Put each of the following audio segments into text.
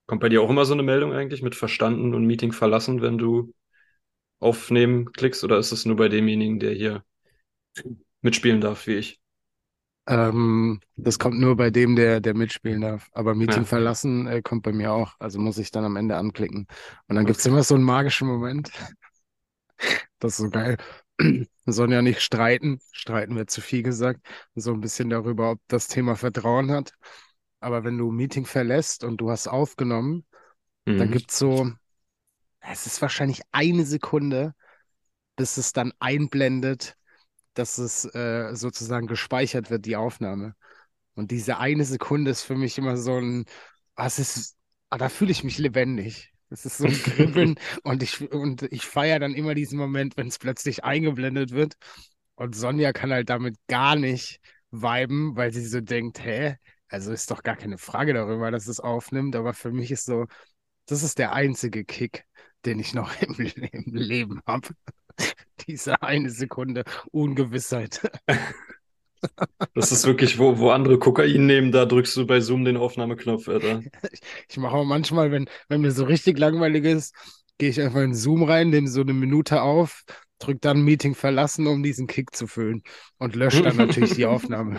Kommt bei dir auch immer so eine Meldung eigentlich mit verstanden und Meeting verlassen, wenn du aufnehmen klickst, oder ist es nur bei demjenigen, der hier mitspielen darf, wie ich? Das kommt nur bei dem, der mitspielen darf. Aber Meeting Ja, verlassen, kommt bei mir auch. Also muss ich dann am Ende anklicken. Und dann gibt's okay. immer so einen magischen Moment. Das ist so geil. Wir sollen ja nicht streiten. Streiten wird zu viel gesagt. So ein bisschen darüber, ob das Thema Vertrauen hat. Aber wenn du ein Meeting verlässt und du hast aufgenommen, dann Mhm. gibt's so, es ist wahrscheinlich eine Sekunde, bis es dann einblendet, dass es sozusagen gespeichert wird, die Aufnahme. Und diese eine Sekunde ist für mich immer so ein, da fühle ich mich lebendig. Es ist so ein Kribbeln und ich feiere dann immer diesen Moment, wenn es plötzlich eingeblendet wird. Und Sonja kann halt damit gar nicht viben, weil sie so denkt, hä? Also ist doch gar keine Frage darüber, dass es aufnimmt. Aber für mich ist so, das ist der einzige Kick, den ich noch im Leben habe. Diese eine Sekunde Ungewissheit. Das ist wirklich, wo andere Kokain nehmen, da drückst du bei Zoom den Aufnahmeknopf, Alter. Ich mache auch manchmal, wenn mir so richtig langweilig ist, gehe ich einfach in Zoom rein, nehme so eine Minute auf, drücke dann Meeting verlassen, um diesen Kick zu füllen und lösche dann natürlich die Aufnahme.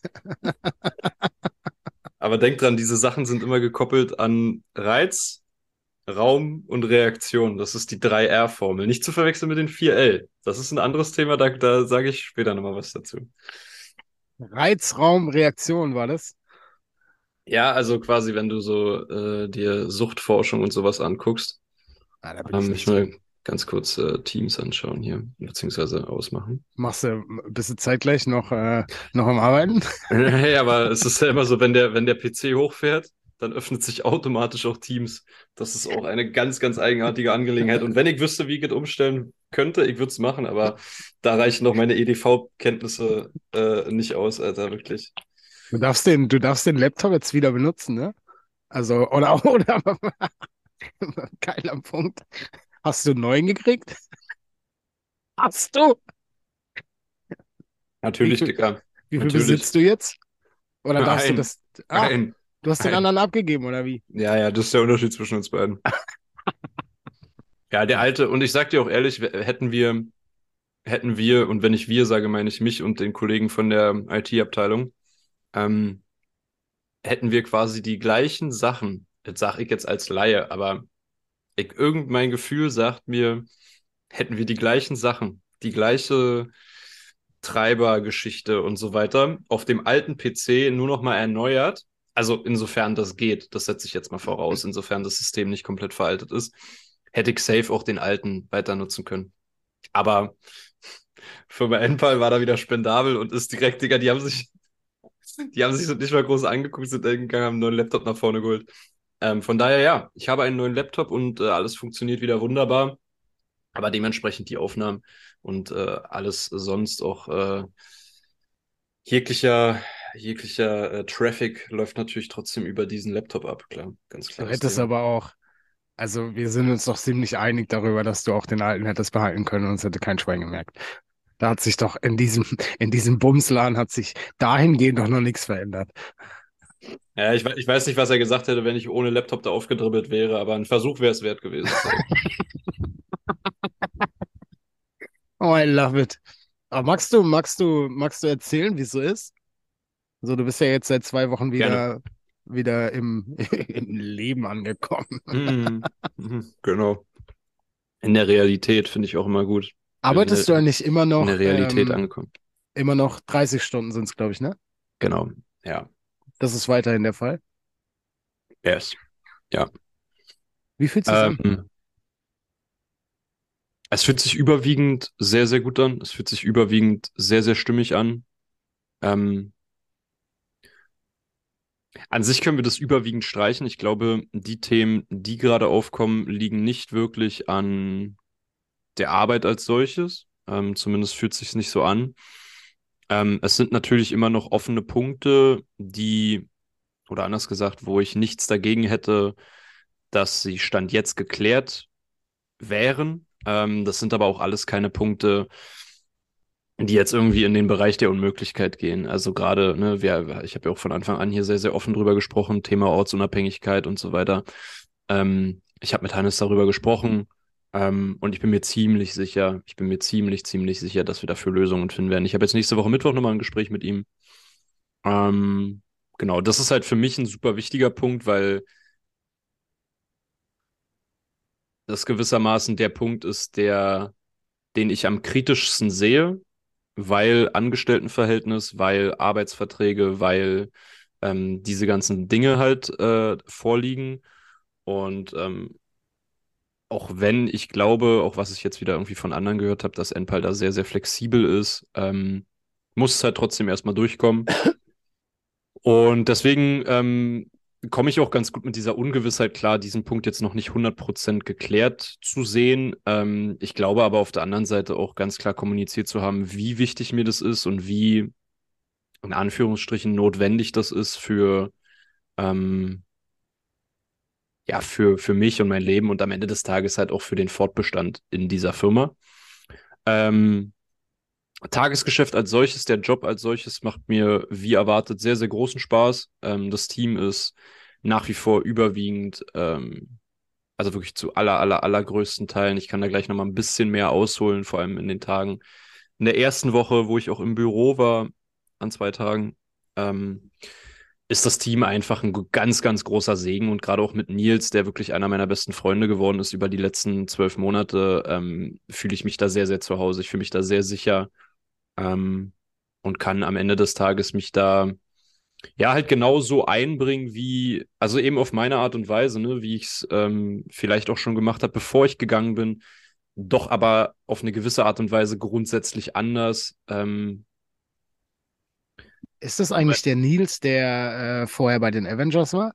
Aber denk dran, diese Sachen sind immer gekoppelt an Reiz, Raum und Reaktion. Das ist die 3R-Formel. Nicht zu verwechseln mit den 4L. Das ist ein anderes Thema, da sage ich später nochmal was dazu. Reizraum, Reaktion war das. Ja, also quasi, wenn du so dir Suchtforschung und sowas anguckst. Ah, da bin ich Ich nicht will drin. ganz kurz Teams anschauen hier, beziehungsweise ausmachen. Bist du zeitgleich noch am Arbeiten? Hey, aber es ist ja immer so, wenn der PC hochfährt, dann öffnet sich automatisch auch Teams. Das ist auch eine ganz, ganz eigenartige Angelegenheit. Und wenn ich wüsste, wie ich es umstellen könnte, ich würde es machen, aber da reichen doch meine EDV-Kenntnisse nicht aus, Alter, wirklich. Du darfst den Laptop jetzt wieder benutzen, ne? Also, oder, geiler Punkt. Hast du einen neuen gekriegt? Hast du? Wie Natürlich, viel, Dicker. wie viel Natürlich. besitzt du jetzt? Oder darfst du Ein, das? Ah, ein, du hast den ein. anderen abgegeben, oder wie? Ja, ja, das ist der Unterschied zwischen uns beiden. Ja, der Ja. alte, und ich sag dir auch ehrlich, hätten wir, und wenn ich wir sage, meine ich mich und den Kollegen von der IT-Abteilung, ähm, hätten wir quasi die gleichen Sachen, jetzt sage ich jetzt als Laie, aber mein Gefühl sagt mir, hätten wir die gleichen Sachen, die gleiche Treibergeschichte und so weiter auf dem alten PC nur noch mal erneuert, also insofern das geht, das setze ich jetzt mal voraus, insofern das System nicht komplett veraltet ist, hätte ich safe auch den alten weiter nutzen können. Aber Firma Enpal war da wieder spendabel und ist direkt, Digga, die haben sich so nicht mal groß angeguckt, sind dann gegangen, haben einen neuen Laptop nach vorne geholt. Von daher, ja, ich habe einen neuen Laptop und alles funktioniert wieder wunderbar, aber dementsprechend die Aufnahmen und alles sonst auch jeglicher, jeglicher Traffic läuft natürlich trotzdem über diesen Laptop ab, klar, ganz Du klares hättest Thema. aber auch, also wir sind uns doch ziemlich einig darüber, dass du auch den alten hättest behalten können und es hätte kein Schwein gemerkt. Da hat sich doch in diesem Bumsladen hat sich dahingehend doch noch nichts verändert. Ja, ich weiß nicht, was er gesagt hätte, wenn ich ohne Laptop da aufgedribbelt wäre, aber ein Versuch wäre es wert gewesen, safe. Oh, I love it. Aber magst du erzählen, wie es so ist? So, du bist ja jetzt seit 2 Wochen Gerne. wieder im Leben angekommen. Mhm. Mhm. Genau. In der Realität finde ich auch immer gut. In Arbeitest der, du eigentlich immer in noch, der Realität angekommen. immer noch 30 Stunden sind es, glaube ich, ne? Genau. Ja. Das ist weiterhin der Fall. Yes. Ja. Wie fühlt sich's an? Ähm, Es fühlt sich überwiegend sehr, sehr gut an. Es fühlt sich überwiegend sehr, sehr stimmig an. Ähm, an sich können wir das überwiegend streichen. Ich glaube, die Themen, die gerade aufkommen, liegen nicht wirklich an der Arbeit als solches. Zumindest fühlt sich nicht so an. Es sind natürlich immer noch offene Punkte, oder anders gesagt, wo ich nichts dagegen hätte, dass sie Stand jetzt geklärt wären. Das sind aber auch alles keine Punkte, die jetzt irgendwie in den Bereich der Unmöglichkeit gehen. Also gerade, ne, ich habe ja auch von Anfang an hier sehr, sehr offen drüber gesprochen, Thema Ortsunabhängigkeit und so weiter. Ich habe mit Hannes darüber gesprochen, und ich bin mir ziemlich, ziemlich sicher, dass wir dafür Lösungen finden werden. Ich habe jetzt nächste Woche Mittwoch nochmal ein Gespräch mit ihm. Ähm, genau, das ist halt für mich ein super wichtiger Punkt, weil das gewissermaßen der Punkt ist, den ich am kritischsten sehe, weil Angestelltenverhältnis, weil Arbeitsverträge, weil diese ganzen Dinge halt vorliegen. Und auch wenn ich glaube, auch was ich jetzt wieder irgendwie von anderen gehört habe, dass Enpal da sehr, sehr flexibel ist, muss es halt trotzdem erstmal durchkommen. Und deswegen komme ich auch ganz gut mit dieser Ungewissheit klar, diesen Punkt jetzt noch nicht 100% geklärt zu sehen. Ich glaube aber auf der anderen Seite auch ganz klar kommuniziert zu haben, wie wichtig mir das ist und wie in Anführungsstrichen notwendig das ist ähm, ja, für mich und mein Leben und am Ende des Tages halt auch für den Fortbestand in dieser Firma. Ähm, Tagesgeschäft als solches, der Job als solches macht mir wie erwartet sehr, sehr großen Spaß. Das Team ist nach wie vor überwiegend, also wirklich zu allergrößten Teilen. Ich kann da gleich nochmal ein bisschen mehr ausholen, vor allem in den Tagen. In der ersten Woche, wo ich auch im Büro war, an 2 Tagen, ähm, ist das Team einfach ein ganz, ganz großer Segen und gerade auch mit Nils, der wirklich einer meiner besten Freunde geworden ist über die letzten 12 Monate, fühle ich mich da sehr, sehr zu Hause. Ich fühle mich da sehr sicher, ähm, und kann am Ende des Tages mich da ja halt genauso einbringen, wie, also eben auf meine Art und Weise, ne, wie ich es vielleicht auch schon gemacht habe, bevor ich gegangen bin, doch aber auf eine gewisse Art und Weise grundsätzlich anders. Ist das eigentlich der Nils, der vorher bei den Avengers war?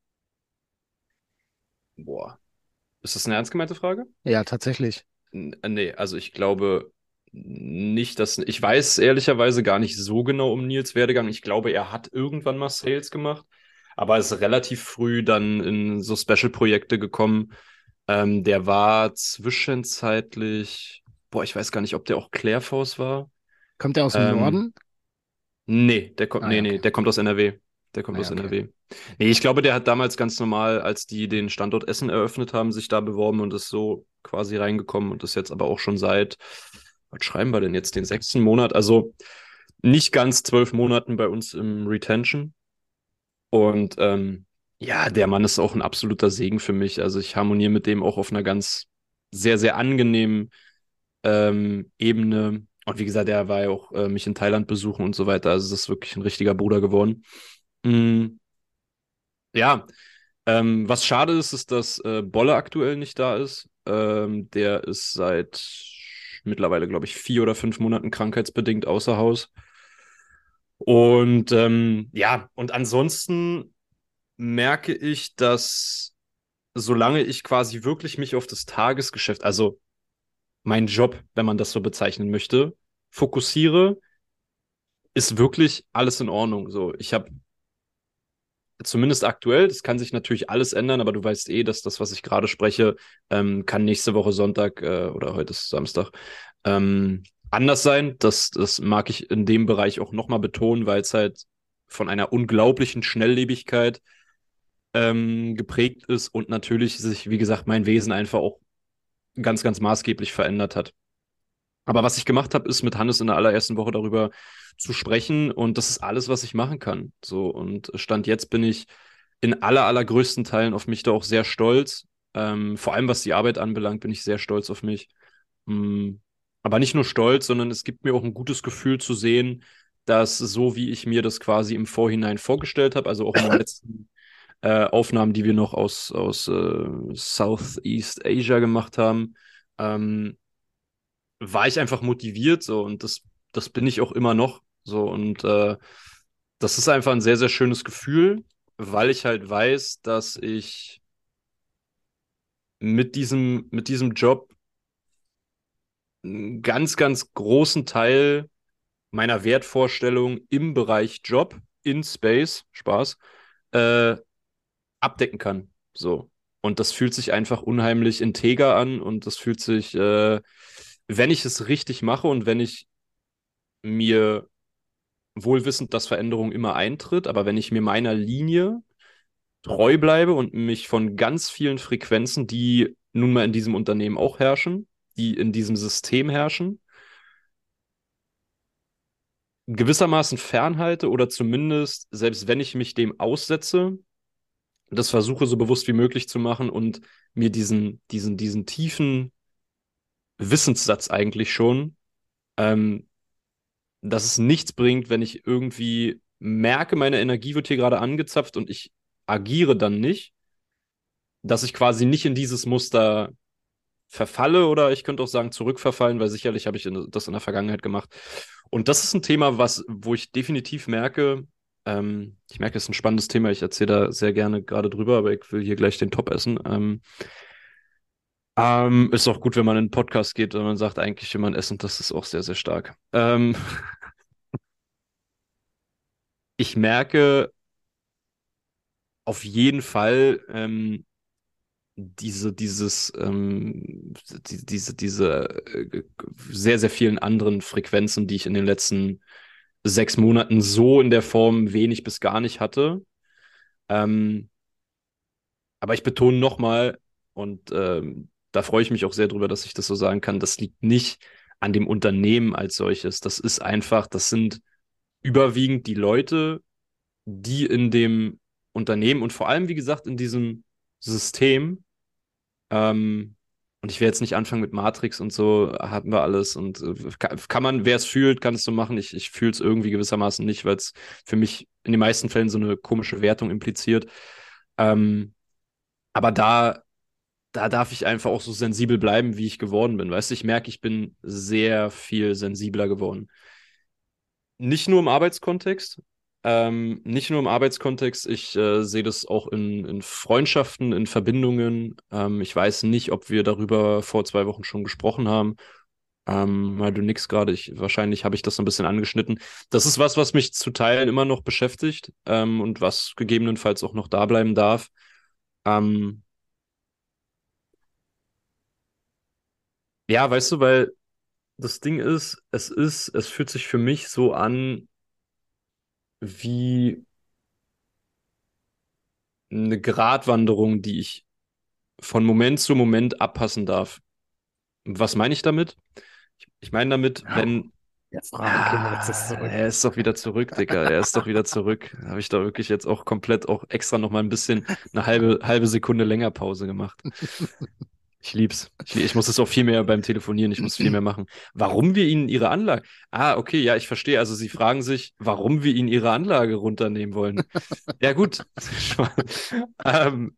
Boah, ist das eine ernst gemeinte Frage? Ja, tatsächlich. Nee, also ich glaube nicht, dass. Ich weiß ehrlicherweise gar nicht so genau um Nils Werdegang. Ich glaube, er hat irgendwann mal Sales gemacht, aber ist relativ früh dann in so Special-Projekte gekommen. Der war zwischenzeitlich. Boah, ich weiß gar nicht, ob der auch Clairvoice war. Kommt er aus dem Ähm, Norden? Ah ja, Nee, okay. der kommt aus NRW. Der kommt Ah ja, aus okay. NRW. Nee, ich glaube, der hat damals ganz normal, als die den Standort Essen eröffnet haben, sich da beworben und ist so quasi reingekommen und ist jetzt aber auch schon seit, was schreiben wir denn jetzt, den 6. Monat, also nicht ganz 12 Monaten bei uns im Retention. Und ja, der Mann ist auch ein absoluter Segen für mich. Also ich harmoniere mit dem auch auf einer ganz sehr, sehr angenehmen Ebene. Und wie gesagt, der war ja auch mich in Thailand besuchen und so weiter. Also das ist wirklich ein richtiger Bruder geworden. Mm, ja, was schade ist, ist, dass Bolle aktuell nicht da ist. Der ist seit mittlerweile, glaube ich, 4 oder 5 Monaten krankheitsbedingt außer Haus. Und ja, und ansonsten merke ich, dass solange ich quasi wirklich mich auf das Tagesgeschäft, also mein Job, wenn man das so bezeichnen möchte, fokussiere, ist wirklich alles in Ordnung. So, ich habe zumindest aktuell, das kann sich natürlich alles ändern, aber du weißt eh, dass das, was ich gerade spreche, kann nächste Woche Sonntag oder heute ist Samstag anders sein. Das mag ich in dem Bereich auch nochmal betonen, weil es halt von einer unglaublichen Schnelllebigkeit geprägt ist und natürlich sich, wie gesagt, mein Wesen einfach auch ganz, ganz maßgeblich verändert hat. Aber was ich gemacht habe, ist mit Hannes in der allerersten Woche darüber zu sprechen und das ist alles, was ich machen kann. So und Stand jetzt bin ich in allergrößten Teilen auf mich da auch sehr stolz. Vor allem was die Arbeit anbelangt, bin ich sehr stolz auf mich. Mm, aber nicht nur stolz, sondern es gibt mir auch ein gutes Gefühl zu sehen, dass so wie ich mir das quasi im Vorhinein vorgestellt habe, also auch in den letzten Aufnahmen, die wir noch aus Southeast Asia gemacht haben, ähm, war ich einfach motiviert so und das bin ich auch immer noch so und das ist einfach ein sehr, sehr schönes Gefühl, weil ich halt weiß, dass ich mit diesem Job einen ganz, ganz großen Teil meiner Wertvorstellung im Bereich Job in Space, Spaß, äh, abdecken kann. So. Und das fühlt sich einfach unheimlich integer an und das fühlt sich, wenn ich es richtig mache und wenn ich mir wohl wissend, dass Veränderung immer eintritt, aber wenn ich mir meiner Linie treu bleibe und mich von ganz vielen Frequenzen, die nun mal in diesem Unternehmen auch herrschen, die in diesem System herrschen, gewissermaßen fernhalte oder zumindest, selbst wenn ich mich dem aussetze, das versuche so bewusst wie möglich zu machen und mir diesen tiefen Wissenssatz eigentlich schon, ähm, dass es nichts bringt, wenn ich irgendwie merke, meine Energie wird hier gerade angezapft und ich agiere dann nicht, dass ich quasi nicht in dieses Muster verfalle oder ich könnte auch sagen zurückverfallen, weil sicherlich habe ich das in der Vergangenheit gemacht. Und das ist ein Thema, wo ich definitiv merke, ich merke, es ist ein spannendes Thema, ich erzähle da sehr gerne gerade drüber, aber ich will hier gleich den Top essen. Ist auch gut, wenn man in einen Podcast geht und man sagt, eigentlich will man essen, das ist auch sehr, sehr stark. Ich merke auf jeden Fall, diese sehr, sehr vielen anderen Frequenzen, die ich in den letzten 6 Monaten so in der Form wenig bis gar nicht hatte. Ähm, aber ich betone nochmal, und da freue ich mich auch sehr drüber, dass ich das so sagen kann, das liegt nicht an dem Unternehmen als solches. Das ist einfach, das sind überwiegend die Leute, die in dem Unternehmen und vor allem, wie gesagt, in diesem System. Ähm, und ich will jetzt nicht anfangen mit Matrix und so, hatten wir alles. Und kann man, wer es fühlt, kann es so machen. Ich fühle es irgendwie gewissermaßen nicht, weil es für mich in den meisten Fällen so eine komische Wertung impliziert. Ähm, aber da darf ich einfach auch so sensibel bleiben, wie ich geworden bin. Weißt du, ich merke, ich bin sehr viel sensibler geworden. Nicht nur im Arbeitskontext, nicht nur im Arbeitskontext, ich sehe das auch in Freundschaften, in Verbindungen. Ich weiß nicht, ob wir darüber vor 2 Wochen schon gesprochen haben. Weil du nix gerade, wahrscheinlich habe ich das so ein bisschen angeschnitten. Das ist was, was mich zu Teilen immer noch beschäftigt, und was gegebenenfalls auch noch da bleiben darf. Ähm, ja, weißt du, weil das Ding es fühlt sich für mich so an wie eine Gratwanderung, die ich von Moment zu Moment abpassen darf. Was meine ich damit? Ich meine damit, wenn. Der Fragenkiller ist zurück. Er ist doch wieder zurück, Digga. Er ist doch wieder zurück. Habe ich da wirklich jetzt auch komplett auch extra noch mal ein bisschen eine halbe Sekunde länger Pause gemacht. Ich lieb's. Ich muss es auch viel mehr beim Telefonieren, ich muss viel mehr machen. Warum wir Ihnen Ihre Anlage. Ah, okay, ja, ich verstehe. Also Sie fragen sich, warum wir Ihnen Ihre Anlage runternehmen wollen. Ja, gut. ähm,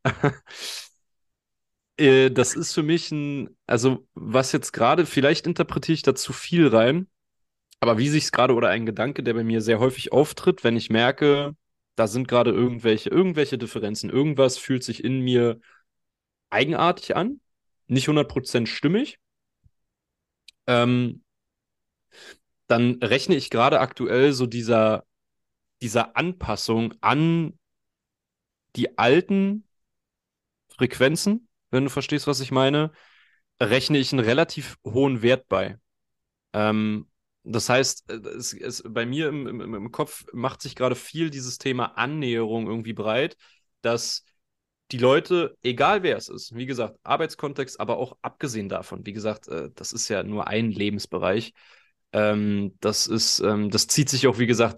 das ist für mich also was jetzt gerade, vielleicht interpretiere ich da zu viel rein, aber wie sich es gerade oder ein Gedanke, der bei mir sehr häufig auftritt, wenn ich merke, da sind gerade irgendwelche Differenzen, irgendwas fühlt sich in mir eigenartig an, nicht 100% stimmig, ähm, dann rechne ich gerade aktuell so dieser Anpassung an die alten Frequenzen, wenn du verstehst, was ich meine, rechne ich einen relativ hohen Wert bei. Ähm, das heißt, bei mir im Kopf macht sich gerade viel dieses Thema Annäherung irgendwie breit, dass die Leute, egal wer es ist, wie gesagt, Arbeitskontext, aber auch abgesehen davon, wie gesagt, das ist ja nur ein Lebensbereich. Das zieht sich auch, wie gesagt,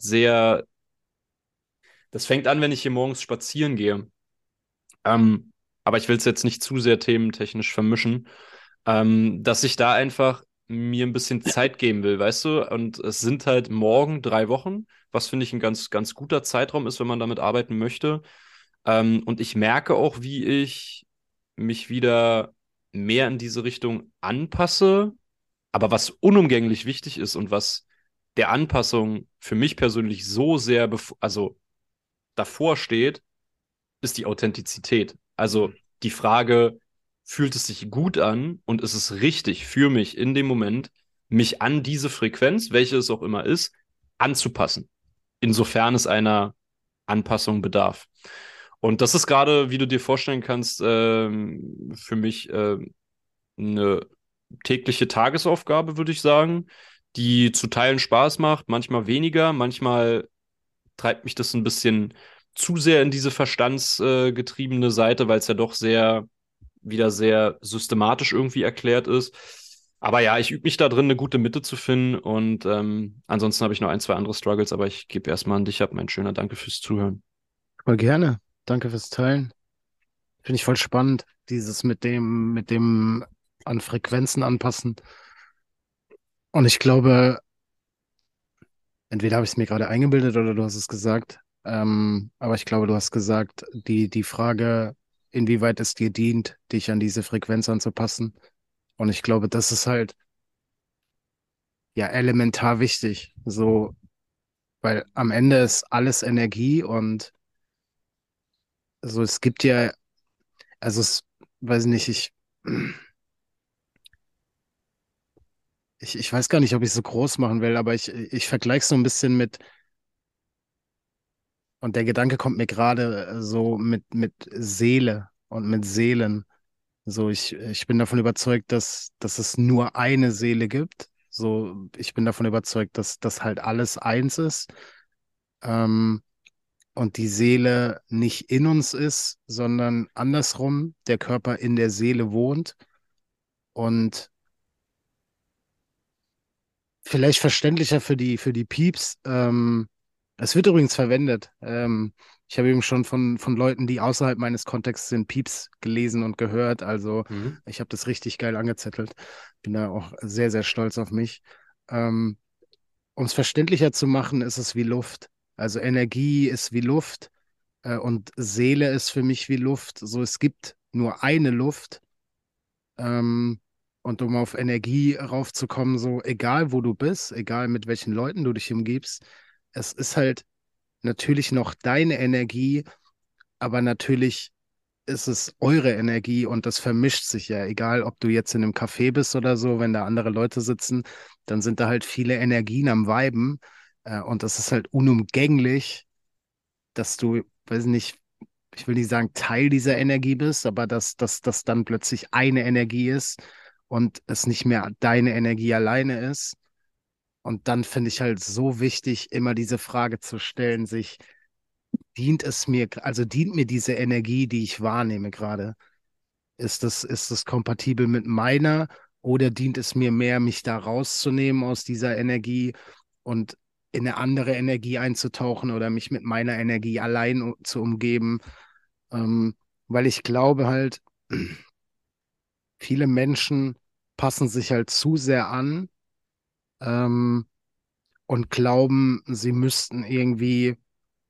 das fängt an, wenn ich hier morgens spazieren gehe. Ähm, aber ich will es jetzt nicht zu sehr thementechnisch vermischen, dass ich da einfach mir ein bisschen Zeit geben will, weißt du? Und es sind halt morgen 3 Wochen, was finde ich ein ganz, ganz guter Zeitraum ist, wenn man damit arbeiten möchte. Und ich merke auch, wie ich mich wieder mehr in diese Richtung anpasse. Aber was unumgänglich wichtig ist und was der Anpassung für mich persönlich so sehr, also davor steht, ist die Authentizität. Also die Frage, fühlt es sich gut an und ist es richtig für mich in dem Moment, mich an diese Frequenz, welche es auch immer ist, anzupassen, insofern es einer Anpassung bedarf. Und das ist gerade, wie du dir vorstellen kannst, für mich eine tägliche Tagesaufgabe, würde ich sagen, die zu Teilen Spaß macht, manchmal weniger, manchmal treibt mich das ein bisschen zu sehr in diese verstandsgetriebene Seite, weil es ja doch wieder sehr systematisch irgendwie erklärt ist. Aber ja, ich übe mich da drin, eine gute Mitte zu finden. Und ansonsten habe ich noch ein, zwei andere Struggles, aber ich gebe erstmal an dich ab, mein Schöner. Danke fürs Zuhören. Voll gerne. Danke fürs Teilen. Finde ich voll spannend, dieses mit dem an Frequenzen anpassen. Und ich glaube, entweder habe ich es mir gerade eingebildet oder du hast es gesagt. Aber ich glaube, du hast gesagt, die Frage, inwieweit es dir dient, dich an diese Frequenz anzupassen. Und ich glaube, das ist halt ja elementar wichtig. So, weil am Ende ist alles Energie und so, es gibt ja, also es, weiß nicht, ich weiß gar nicht, ob ich es so groß machen will, aber ich vergleiche es so ein bisschen mit, und der Gedanke kommt mir gerade so mit Seele und mit Seelen. So, ich bin davon überzeugt, dass es nur eine Seele gibt. So, ich bin davon überzeugt, dass das halt alles eins ist. Ähm, und die Seele nicht in uns ist, sondern andersrum, der Körper in der Seele wohnt. Und vielleicht verständlicher für die Pieps. Es wird übrigens verwendet. Ich habe eben schon von Leuten, die außerhalb meines Kontexts sind, Pieps gelesen und gehört. Also Mhm. ich habe das richtig geil angezettelt. Bin da auch sehr, sehr stolz auf mich. Ähm, um es verständlicher zu machen, ist es wie Luft. Also Energie ist wie Luft, und Seele ist für mich wie Luft. So, es gibt nur eine Luft. Ähm, und um auf Energie raufzukommen, so egal wo du bist, egal mit welchen Leuten du dich umgibst, es ist halt natürlich noch deine Energie, aber natürlich ist es eure Energie und das vermischt sich ja. Egal, ob du jetzt in einem Café bist oder so, wenn da andere Leute sitzen, dann sind da halt viele Energien am Viben. Und das ist halt unumgänglich, dass du, weiß nicht, ich will nicht sagen Teil dieser Energie bist, aber dass das dann plötzlich eine Energie ist und es nicht mehr deine Energie alleine ist. Und dann finde ich halt so wichtig, immer diese Frage zu stellen, sich, dient es mir, also dient mir diese Energie, die ich wahrnehme gerade? Ist das kompatibel mit meiner oder dient es mir mehr, mich da rauszunehmen aus dieser Energie und in eine andere Energie einzutauchen oder mich mit meiner Energie allein zu umgeben? Ähm, weil ich glaube halt, viele Menschen passen sich halt zu sehr an, ähm, und glauben, sie müssten irgendwie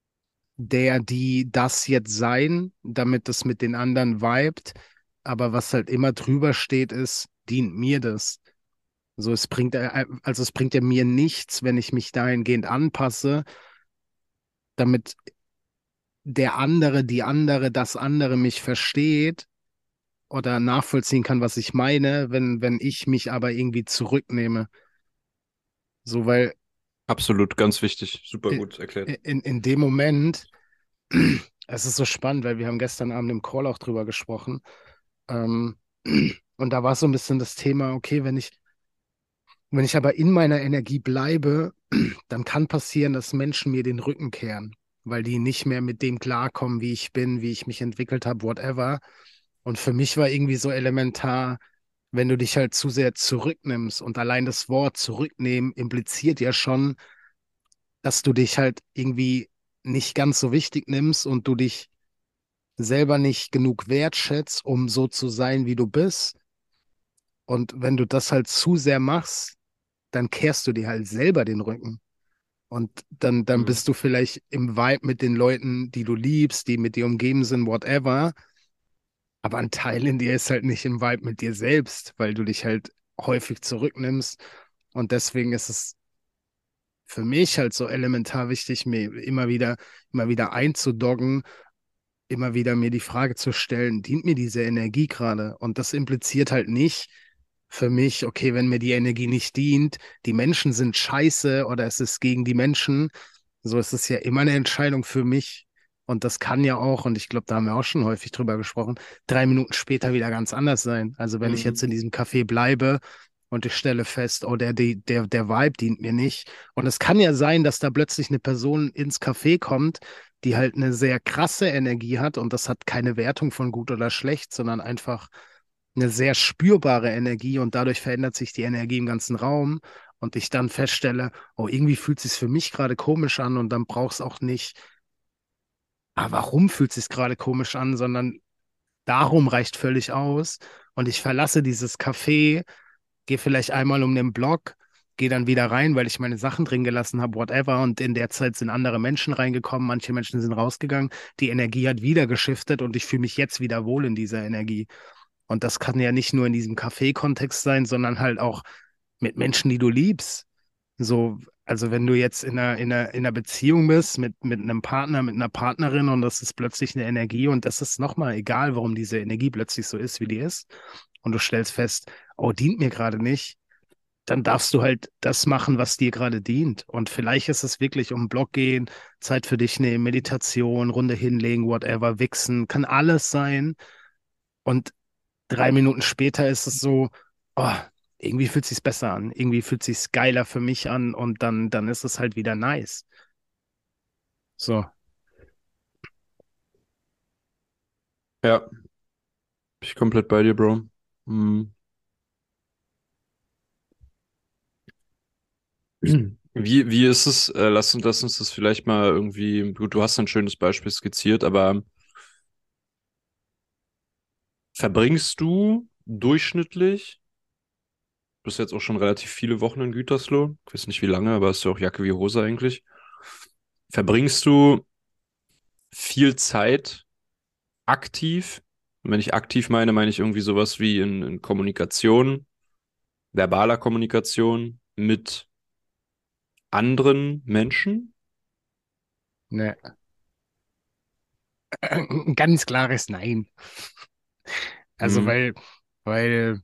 die das jetzt sein, damit das mit den anderen vibet. Aber was halt immer drüber steht, ist, dient mir das? So, also es bringt ja mir nichts, wenn ich mich dahingehend anpasse, damit der andere, die andere, das andere mich versteht oder nachvollziehen kann, was ich meine, wenn ich mich aber irgendwie zurücknehme. So, weil Absolut, ganz wichtig. Super i- gut erklärt. in dem Moment, es ist so spannend, weil wir haben gestern Abend im Call auch drüber gesprochen. Ähm, und da war so ein bisschen das Thema, okay, wenn ich aber in meiner Energie bleibe, dann kann passieren, dass Menschen mir den Rücken kehren, weil die nicht mehr mit dem klarkommen, wie ich bin, wie ich mich entwickelt habe, whatever. Und für mich war irgendwie so elementar, wenn du dich halt zu sehr zurücknimmst und allein das Wort zurücknehmen impliziert ja schon, dass du dich halt irgendwie nicht ganz so wichtig nimmst und du dich selber nicht genug wertschätzt, um so zu sein, wie du bist. Und wenn du das halt zu sehr machst, dann kehrst du dir halt selber den Rücken. Und dann Mhm. bist du vielleicht im Vibe mit den Leuten, die du liebst, die mit dir umgeben sind, whatever. Aber ein Teil in dir ist halt nicht im Vibe mit dir selbst, weil du dich halt häufig zurücknimmst. Und deswegen ist es für mich halt so elementar wichtig, mir immer wieder einzudoggen, immer wieder mir die Frage zu stellen, dient mir diese Energie gerade? Und das impliziert halt nicht für mich, okay, wenn mir die Energie nicht dient, die Menschen sind scheiße oder es ist gegen die Menschen. So ist es ja immer eine Entscheidung für mich. Und das kann ja auch, und ich glaube, da haben wir auch schon häufig drüber gesprochen, 3 Minuten später wieder ganz anders sein. Also wenn ich jetzt Mhm. in diesem Café bleibe und ich stelle fest, oh, der Vibe dient mir nicht. Und es kann ja sein, dass da plötzlich eine Person ins Café kommt, die halt eine sehr krasse Energie hat und das hat keine Wertung von gut oder schlecht, sondern einfach eine sehr spürbare Energie und dadurch verändert sich die Energie im ganzen Raum und ich dann feststelle, oh, irgendwie fühlt es sich für mich gerade komisch an und dann brauchst auch nicht, warum fühlt es sich gerade komisch an, sondern darum reicht völlig aus und ich verlasse dieses Café, gehe vielleicht einmal um den Block, gehe dann wieder rein, weil ich meine Sachen drin gelassen habe, whatever. Und in der Zeit sind andere Menschen reingekommen, manche Menschen sind rausgegangen. Die Energie hat wieder geschiftet und ich fühle mich jetzt wieder wohl in dieser Energie. Und das kann ja nicht nur in diesem Café-Kontext sein, sondern halt auch mit Menschen, die du liebst. So, also wenn du jetzt in einer Beziehung bist mit einem Partner, mit einer Partnerin und das ist plötzlich eine Energie und das ist nochmal egal, warum diese Energie plötzlich so ist, wie die ist. Und du stellst fest, oh, dient mir gerade nicht, dann darfst du halt das machen, was dir gerade dient. Und vielleicht ist es wirklich um den Block gehen, Zeit für dich nehmen, Meditation, Runde hinlegen, whatever, wichsen, kann alles sein. Und 3 Minuten später ist es so, oh, irgendwie fühlt es sich besser an, irgendwie fühlt es sich geiler für mich an und dann ist es halt wieder nice. So, Ja, bin ich komplett bei dir, Bro. Hm. Wie ist es? Lass uns das vielleicht mal irgendwie. Gut, du hast ein schönes Beispiel skizziert, aber verbringst du durchschnittlich, du bist jetzt auch schon relativ viele Wochen in Gütersloh, ich weiß nicht wie lange, aber ist ja auch Jacke wie Hose eigentlich. Verbringst du viel Zeit aktiv? Und wenn ich aktiv meine, meine ich irgendwie sowas wie in Kommunikation, verbaler Kommunikation mit anderen Menschen? ne, ein ganz klares Nein. Also Mhm. weil,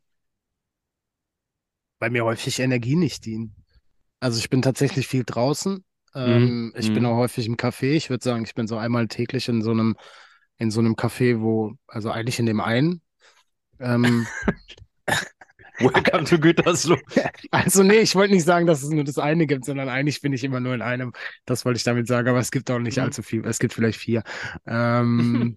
weil mir häufig Energie nicht dient. Also ich bin tatsächlich viel draußen. Mhm. Ich bin Mhm. auch häufig im Café. Ich würde sagen, ich bin so einmal täglich in so einem Café, wo, also eigentlich in dem einen. Ähm, Welcome to Gütersloh. also nee, ich wollte nicht sagen, dass es nur das eine gibt, sondern eigentlich bin ich immer nur in einem. Das wollte ich damit sagen, aber es gibt auch nicht Mhm. allzu viel. Es gibt vielleicht 4. Ähm,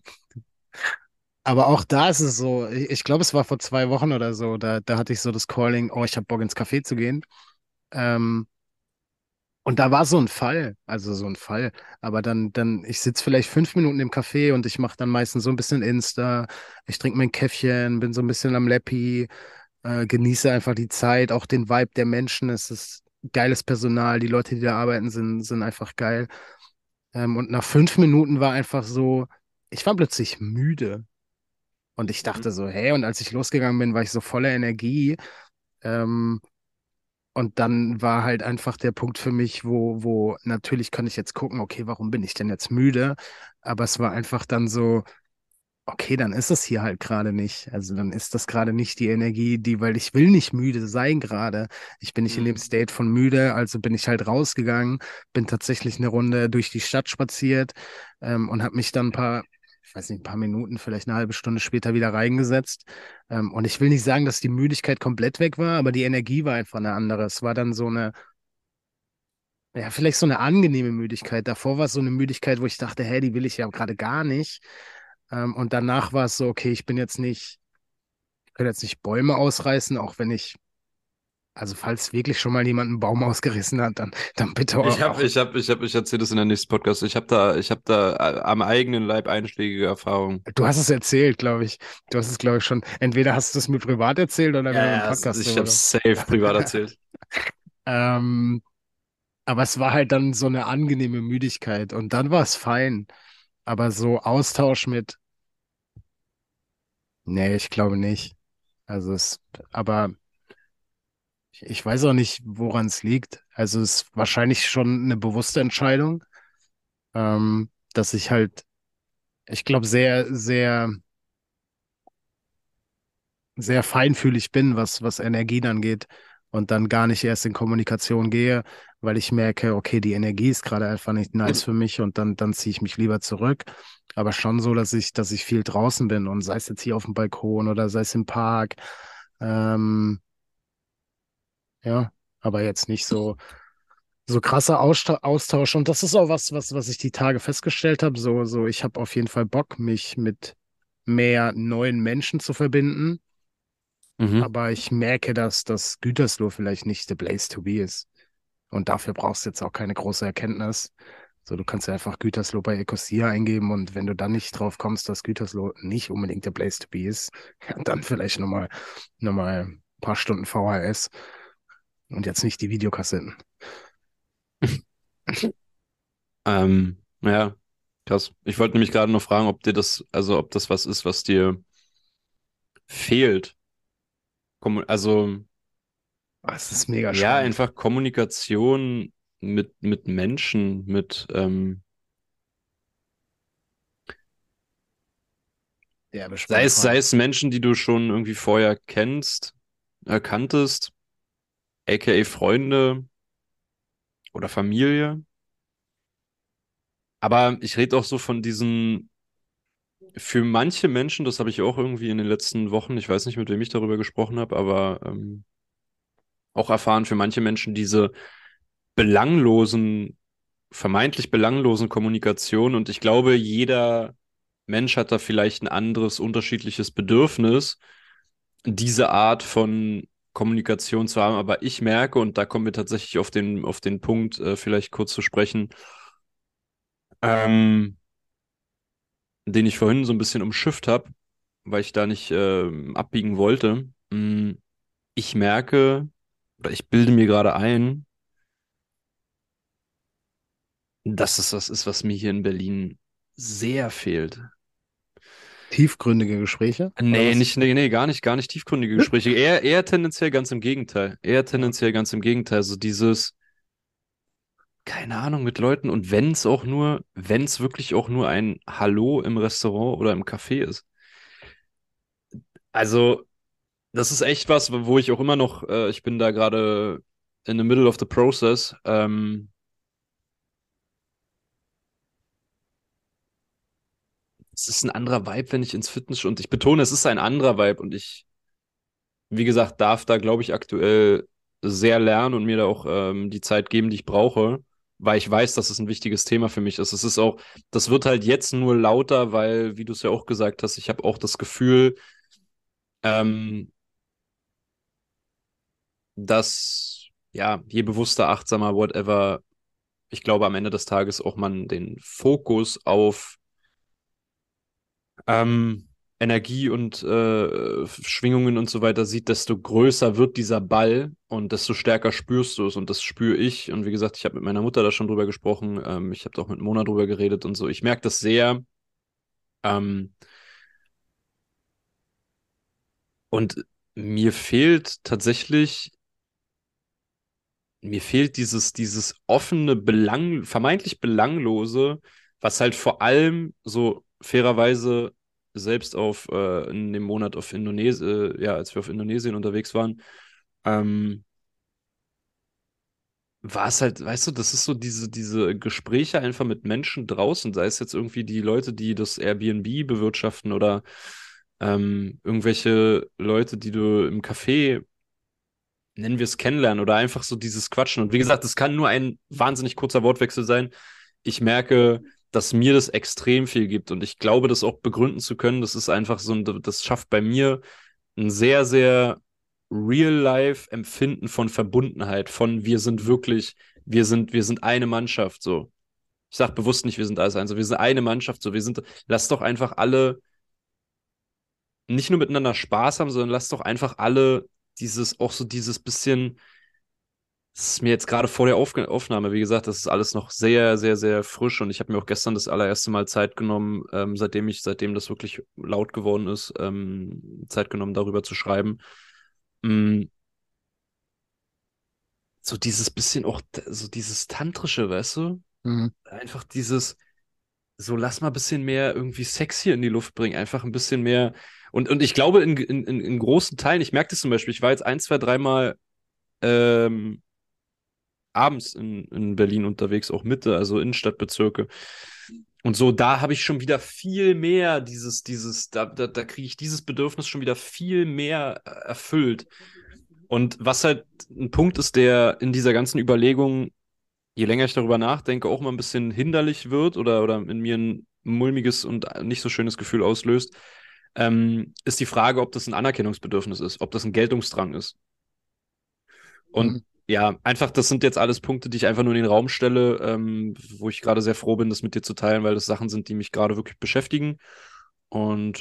aber auch da ist es so, ich glaube, es war vor 2 Wochen oder so, da hatte ich so das Calling, oh, ich habe Bock ins Café zu gehen. Ähm, Und da war so ein Fall, also so ein Fall. Aber ich sitze vielleicht 5 Minuten im Café und ich mache dann meistens so ein bisschen Insta. Ich trinke mein Käffchen, bin so ein bisschen am Läppi, genieße einfach die Zeit, auch den Vibe der Menschen. Es ist geiles Personal, die Leute, die da arbeiten, sind einfach geil. Und nach 5 Minuten war einfach so, ich war plötzlich müde. Und ich dachte so, hey, und als ich losgegangen bin, war ich so voller Energie. Ähm, und dann war halt einfach der Punkt für mich, wo natürlich kann ich jetzt gucken, okay, warum bin ich denn jetzt müde? Aber es war einfach dann so, okay, dann ist es hier halt gerade nicht. Also dann ist das gerade nicht die Energie, weil ich will nicht müde sein gerade. Ich bin nicht in dem Mhm. State von müde, also bin ich halt rausgegangen, bin tatsächlich eine Runde durch die Stadt spaziert, und habe mich dann ich weiß nicht, ein paar Minuten, vielleicht eine halbe Stunde später wieder reingesetzt. Und ich will nicht sagen, dass die Müdigkeit komplett weg war, aber die Energie war einfach eine andere. Es war dann so eine, ja, vielleicht so eine angenehme Müdigkeit. Davor war es so eine Müdigkeit, wo ich dachte, hey, die will ich ja gerade gar nicht. Und danach war es so, okay, ich kann jetzt nicht Bäume ausreißen, auch wenn also falls wirklich schon mal jemand einen Baum ausgerissen hat, dann bitte auch. Ich erzähle das in der nächsten Podcast. Ich habe da am eigenen Leib einschlägige Erfahrungen. Du hast es erzählt, glaube ich. Du hast es, glaube ich, schon. Entweder hast du es mir privat erzählt oder wir Ja, haben im ja, Podcast ich habe drüber. safe privat erzählt. Ähm, aber es war halt dann so eine angenehme Müdigkeit und dann war es fein. Aber so Austausch nee, ich glaube nicht. Also aber ich weiß auch nicht, woran es liegt. Also es ist wahrscheinlich schon eine bewusste Entscheidung, dass ich halt, ich glaube, sehr feinfühlig bin, was Energien angeht und dann gar nicht erst in Kommunikation gehe, weil ich merke, okay, die Energie ist gerade einfach nicht nice für mich und dann ziehe ich mich lieber zurück. Aber schon so, dass ich viel draußen bin und sei es jetzt hier auf dem Balkon oder sei es im Park. Ähm, ja, aber jetzt nicht so krasser Austausch. Und das ist auch was ich die Tage festgestellt habe. Ich habe auf jeden Fall Bock, mich mit mehr neuen Menschen zu verbinden. Mhm. Aber ich merke, dass das Gütersloh vielleicht nicht the place to be ist. Und dafür brauchst du jetzt auch keine große Erkenntnis. So, du kannst ja einfach Gütersloh bei Ecosia eingeben und wenn du dann nicht drauf kommst, dass Gütersloh nicht unbedingt der place to be ist, ja, dann vielleicht nochmal ein paar Stunden VHS und jetzt nicht die Videokassetten. Ja, krass. Ich wollte nämlich gerade noch fragen, ob dir das, also ob das was ist, was dir fehlt. Also, Ah, es ist mega ja, spannend. einfach Kommunikation mit Menschen, Derbe sei Sprungfrage. es Menschen, die du schon irgendwie vorher kanntest, aka Freunde oder Familie. Aber ich rede auch so von diesen, für manche Menschen, das habe ich auch irgendwie in den letzten Wochen, ich weiß nicht, mit wem ich darüber gesprochen habe, aber auch erfahren, für manche Menschen diese belanglosen, vermeintlich belanglosen Kommunikationen. Und ich glaube, jeder Mensch hat da vielleicht ein anderes, unterschiedliches Bedürfnis, diese Art von Kommunikation zu haben. Aber ich merke, und da kommen wir tatsächlich auf den Punkt, vielleicht kurz zu sprechen, ähm, den ich vorhin so ein bisschen umschifft habe, weil ich da nicht abbiegen wollte. Ich merke, oder ich bilde mir gerade ein, dass es was ist, was mir hier in Berlin sehr fehlt. Tiefgründige Gespräche, oder was? Nee, gar nicht tiefgründige Gespräche. Eher tendenziell ganz im Gegenteil. Eher Ja. tendenziell ganz im Gegenteil. So dieses, keine Ahnung, mit Leuten und wenn es wirklich auch nur ein Hallo im Restaurant oder im Café ist. Also, das ist echt was, wo ich auch immer noch, ich bin da gerade in the middle of the process. Es ist ein anderer Vibe, wenn ich ins Fitness und ich betone, es ist ein anderer Vibe und ich, wie gesagt, darf da, glaube ich, aktuell sehr lernen und mir da auch die Zeit geben, die ich brauche, weil ich weiß, dass es ein wichtiges Thema für mich ist. Es ist auch, das wird halt jetzt nur lauter, weil, wie du es ja auch gesagt hast, ich habe auch das Gefühl, ähm, dass, ja, je bewusster, achtsamer, whatever, ich glaube, am Ende des Tages auch man den Fokus auf Energie und Schwingungen und so weiter sieht, desto größer wird dieser Ball und desto stärker spürst du es. Und das spüre ich. Und wie gesagt, ich habe mit meiner Mutter da schon drüber gesprochen. Ich habe auch mit Mona drüber geredet und so. Ich merke das sehr. Ähm, und mir fehlt tatsächlich, mir fehlt dieses offene, vermeintlich belanglose, was halt vor allem so fairerweise selbst in dem Monat auf Indonesien, ja, als wir auf Indonesien unterwegs waren, ähm, war es halt, weißt du, das ist so diese Gespräche einfach mit Menschen draußen, sei es jetzt irgendwie die Leute, die das Airbnb bewirtschaften oder irgendwelche Leute, die du im Café, nennen wir es, kennenlernen oder einfach so dieses Quatschen. Und wie gesagt, es kann nur ein wahnsinnig kurzer Wortwechsel sein. Ich merke, dass mir das extrem viel gibt und ich glaube, das auch begründen zu können. Das ist einfach so das schafft bei mir ein sehr, sehr Real-Life-Empfinden von Verbundenheit, von wir sind eine Mannschaft, so. Ich sag bewusst nicht, wir sind alles eins, so, wir sind eine Mannschaft, so, lass doch einfach alle nicht nur miteinander Spaß haben, sondern lass doch einfach alle auch so dieses bisschen. Das ist mir jetzt gerade vor der Aufnahme, wie gesagt, das ist alles noch sehr, sehr, sehr frisch und ich habe mir auch gestern das allererste Mal Zeit genommen, seitdem das wirklich laut geworden ist, Zeit genommen, darüber zu schreiben. Mm, so dieses bisschen auch, so dieses Tantrische, weißt du? Mhm. Einfach so lass mal ein bisschen mehr irgendwie Sex hier in die Luft bringen, einfach ein bisschen mehr. Und ich glaube, in großen Teilen, ich merke das zum Beispiel, ich war jetzt ein, zwei, dreimal ähm, abends in Berlin unterwegs, auch Mitte, also Innenstadtbezirke. Und so, da habe ich schon wieder viel mehr da kriege ich dieses Bedürfnis schon wieder viel mehr erfüllt. Und was halt ein Punkt ist, der in dieser ganzen Überlegung, je länger ich darüber nachdenke, auch mal ein bisschen hinderlich wird oder in mir ein mulmiges und nicht so schönes Gefühl auslöst, ist die Frage, ob das ein Anerkennungsbedürfnis ist, ob das ein Geltungsdrang ist. Und Mhm. ja, einfach, das sind jetzt alles Punkte, die ich einfach nur in den Raum stelle, wo ich gerade sehr froh bin, das mit dir zu teilen, weil das Sachen sind, die mich gerade wirklich beschäftigen. Und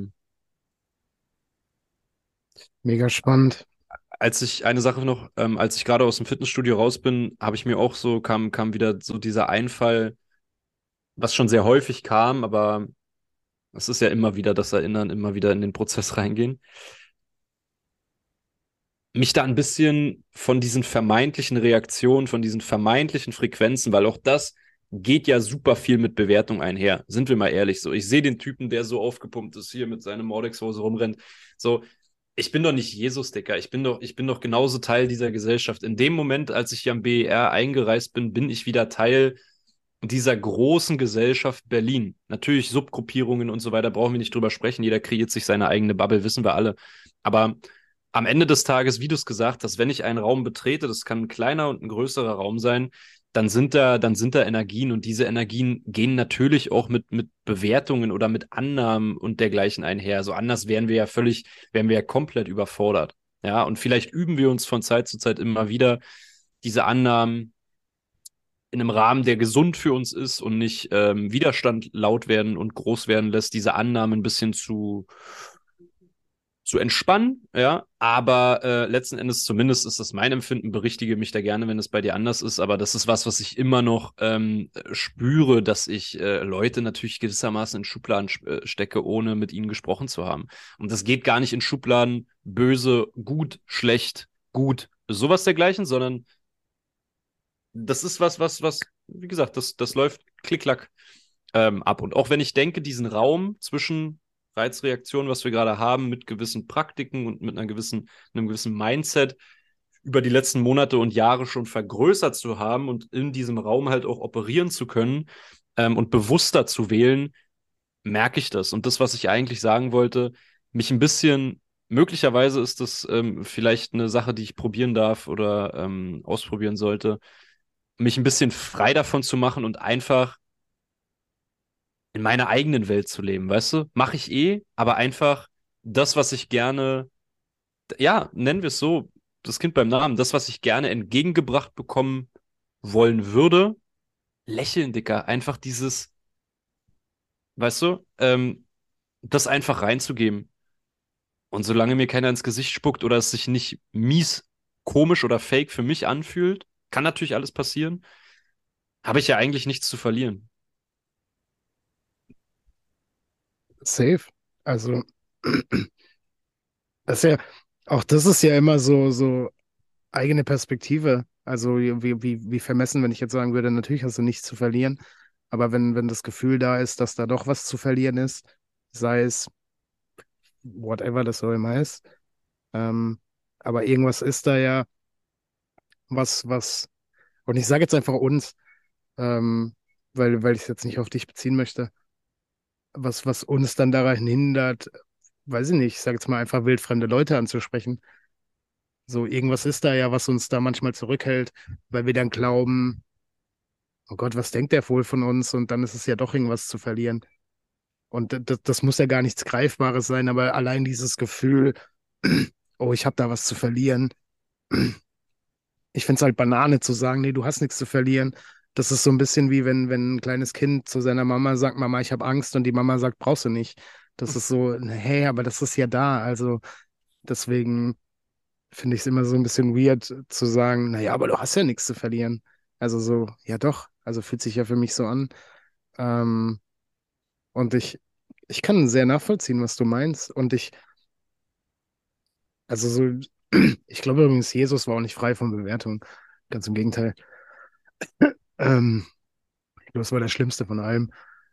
Mega spannend. als ich eine Sache noch, als ich gerade aus dem Fitnessstudio raus bin, habe ich mir auch so, kam wieder so dieser Einfall, was schon sehr häufig kam, aber es ist ja immer wieder das Erinnern, immer wieder in den Prozess reingehen. Mich da ein bisschen von diesen vermeintlichen Reaktionen, von diesen vermeintlichen Frequenzen, weil auch das geht ja super viel mit Bewertung einher. Sind wir mal ehrlich so. Ich sehe den Typen, der so aufgepumpt ist, hier mit seiner Mordex-Hose rumrennt. So, ich bin doch nicht Jesus, Dicker. Ich bin doch genauso Teil dieser Gesellschaft. In dem Moment, als ich hier am BER eingereist bin, bin ich wieder Teil dieser großen Gesellschaft Berlin. Natürlich Subgruppierungen und so weiter, brauchen wir nicht drüber sprechen. Jeder kreiert sich seine eigene Bubble, wissen wir alle. Aber am Ende des Tages, wie du es gesagt hast, wenn ich einen Raum betrete, das kann ein kleiner und ein größerer Raum sein, dann sind da Energien und diese Energien gehen natürlich auch mit Bewertungen oder mit Annahmen und dergleichen einher. So anders wären wir ja komplett überfordert. Ja, und vielleicht üben wir uns von Zeit zu Zeit immer wieder diese Annahmen in einem Rahmen, der gesund für uns ist und nicht Widerstand laut werden und groß werden lässt, diese Annahmen ein bisschen zu entspannen, ja, aber letzten Endes zumindest ist das mein Empfinden, berichtige mich da gerne, wenn es bei dir anders ist, aber das ist was ich immer noch spüre, dass ich Leute natürlich gewissermaßen in Schubladen stecke, ohne mit ihnen gesprochen zu haben. Und das geht gar nicht in Schubladen böse, gut, schlecht, gut, sowas dergleichen, sondern das ist wie gesagt, das läuft klick-klack ab. Und auch wenn ich denke, diesen Raum zwischen Reizreaktion, was wir gerade haben, mit gewissen Praktiken und mit einem gewissen Mindset über die letzten Monate und Jahre schon vergrößert zu haben und in diesem Raum halt auch operieren zu können und bewusster zu wählen, merke ich das. Und das, was ich eigentlich sagen wollte, mich ein bisschen, möglicherweise ist das vielleicht eine Sache, die ich probieren darf oder ausprobieren sollte, mich ein bisschen frei davon zu machen und einfach in meiner eigenen Welt zu leben, weißt du? Mache ich aber einfach das, was ich gerne, ja, nennen wir es so, das Kind beim Namen, das, was ich gerne entgegengebracht bekommen wollen würde, lächeln, Dicker, einfach dieses, weißt du, das einfach reinzugeben. Und solange mir keiner ins Gesicht spuckt oder es sich nicht mies, komisch oder fake für mich anfühlt, kann natürlich alles passieren, habe ich ja eigentlich nichts zu verlieren. Safe. Also, das ist ja, auch das ist ja immer so eigene Perspektive. Also, wie vermessen, wenn ich jetzt sagen würde, natürlich hast du nichts zu verlieren. Aber wenn das Gefühl da ist, dass da doch was zu verlieren ist, sei es whatever das so immer ist, ähm, aber irgendwas ist da ja, was, und ich sage jetzt einfach uns, weil ich es jetzt nicht auf dich beziehen möchte, was uns dann daran hindert, weiß ich nicht, ich sage jetzt mal einfach wildfremde Leute anzusprechen. So, irgendwas ist da ja, was uns da manchmal zurückhält, weil wir dann glauben, oh Gott, was denkt der wohl von uns? Und dann ist es ja doch irgendwas zu verlieren. Und das muss ja gar nichts Greifbares sein, aber allein dieses Gefühl, oh, ich habe da was zu verlieren. Ich finde es halt Banane zu sagen, nee, du hast nichts zu verlieren. Das ist so ein bisschen wie wenn ein kleines Kind zu seiner Mama sagt, Mama, ich habe Angst und die Mama sagt, brauchst du nicht. Das ist so, hey, aber das ist ja da. Also deswegen finde ich es immer so ein bisschen weird zu sagen, naja, aber du hast ja nichts zu verlieren. Also so, ja doch, also fühlt sich ja für mich so an. Ähm, und ich kann sehr nachvollziehen, was du meinst. Und also so, ich glaube übrigens, Jesus war auch nicht frei von Bewertung. Ganz im Gegenteil. Ähm, ich glaube, das war das Schlimmste von allem.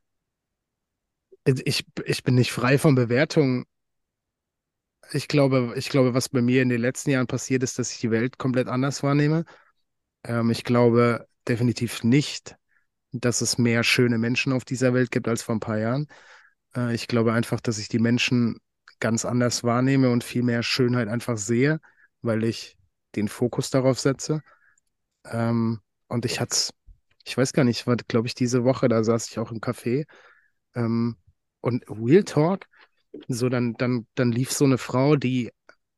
Ich bin nicht frei von Bewertung. Ich glaube, was bei mir in den letzten Jahren passiert ist, dass ich die Welt komplett anders wahrnehme. Ich glaube definitiv nicht, dass es mehr schöne Menschen auf dieser Welt gibt als vor ein paar Jahren. Ich glaube einfach, dass ich die Menschen ganz anders wahrnehme und viel mehr Schönheit einfach sehe, weil ich den Fokus darauf setze. Und ich weiß gar nicht, war, glaube ich, diese Woche, da saß ich auch im Café. Ähm, und Real Talk, so dann lief so eine Frau, die,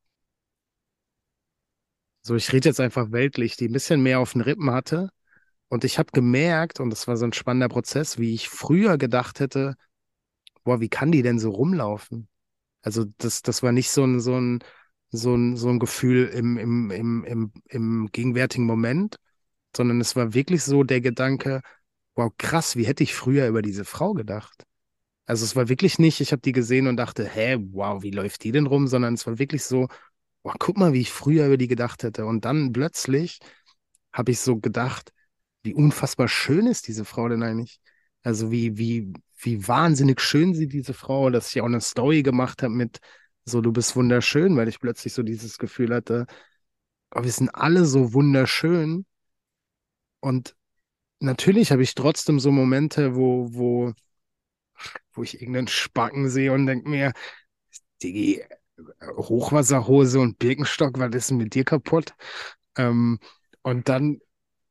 so ich rede jetzt einfach weltlich, die ein bisschen mehr auf den Rippen hatte. Und ich habe gemerkt, und das war so ein spannender Prozess, wie ich früher gedacht hätte, boah, wie kann die denn so rumlaufen? Also das war nicht so ein Gefühl im gegenwärtigen Moment, sondern es war wirklich so der Gedanke, wow, krass, wie hätte ich früher über diese Frau gedacht? Also es war wirklich nicht, ich habe die gesehen und dachte, hä, wow, wie läuft die denn rum? Sondern es war wirklich so, wow, guck mal, wie ich früher über die gedacht hätte. Und dann plötzlich habe ich so gedacht, wie unfassbar schön ist diese Frau denn eigentlich? Also wie wahnsinnig schön sie diese Frau, dass ich auch eine Story gemacht habe mit so, du bist wunderschön, weil ich plötzlich so dieses Gefühl hatte, oh, wir sind alle so wunderschön. Und natürlich habe ich trotzdem so Momente, wo ich irgendeinen Spacken sehe und denke mir, Digi, Hochwasserhose und Birkenstock, was ist denn mit dir kaputt? Ähm, und dann,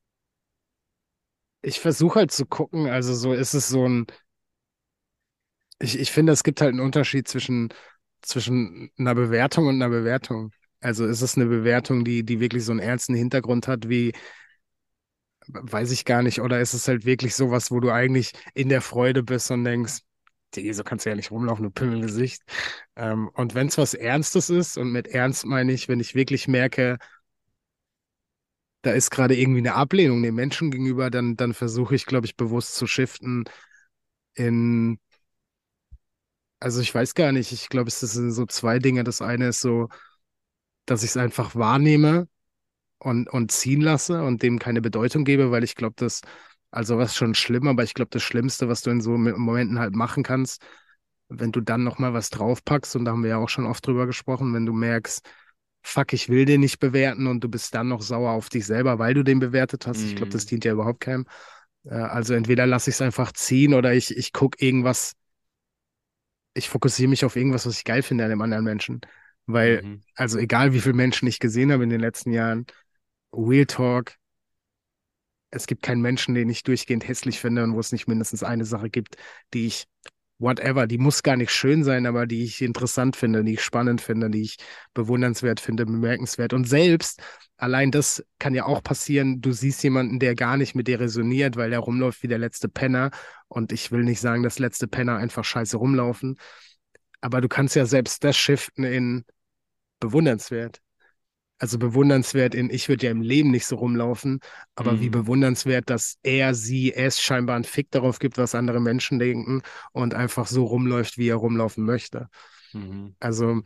ich versuche halt zu gucken, also so ist es so ein, ich finde, es gibt halt einen Unterschied zwischen einer Bewertung und einer Bewertung. Also ist es eine Bewertung, die wirklich so einen ernsten Hintergrund hat, wie, weiß ich gar nicht, oder ist es halt wirklich sowas, wo du eigentlich in der Freude bist und denkst, Digi, so kannst du ja nicht rumlaufen, du Pimmelgesicht. Und wenn es was Ernstes ist, und mit Ernst meine ich, wenn ich wirklich merke, da ist gerade irgendwie eine Ablehnung dem Menschen gegenüber, dann versuche ich, glaube ich, bewusst zu shiften in, also ich weiß gar nicht, ich glaube, es sind so zwei Dinge. Das eine ist so, dass ich es einfach wahrnehme und ziehen lasse und dem keine Bedeutung gebe, weil ich glaube, also was schon schlimm, aber ich glaube, das Schlimmste, was du in so Momenten halt machen kannst, wenn du dann nochmal was draufpackst, und da haben wir ja auch schon oft drüber gesprochen, wenn du merkst, fuck, ich will den nicht bewerten und du bist dann noch sauer auf dich selber, weil du den bewertet hast. Ich glaube, das Mhm. dient ja überhaupt keinem. Also entweder lasse ich es einfach ziehen oder ich gucke irgendwas, ich fokussiere mich auf irgendwas, was ich geil finde an dem anderen Menschen. Weil, Mhm. also egal wie viele Menschen ich gesehen habe in den letzten Jahren, Real Talk, es gibt keinen Menschen, den ich durchgehend hässlich finde und wo es nicht mindestens eine Sache gibt, die ich, whatever, die muss gar nicht schön sein, aber die ich interessant finde, die ich spannend finde, die ich bewundernswert finde, bemerkenswert. Und selbst allein das kann ja auch passieren, du siehst jemanden, der gar nicht mit dir resoniert, weil der rumläuft wie der letzte Penner. Und ich will nicht sagen, dass letzte Penner einfach scheiße rumlaufen, aber du kannst ja selbst das shiften in bewundernswert. Also bewundernswert in, ich würde ja im Leben nicht so rumlaufen, aber wie Mhm. bewundernswert, dass es scheinbar einen Fick darauf gibt, was andere Menschen denken und einfach so rumläuft, wie er rumlaufen möchte. Mhm. Also,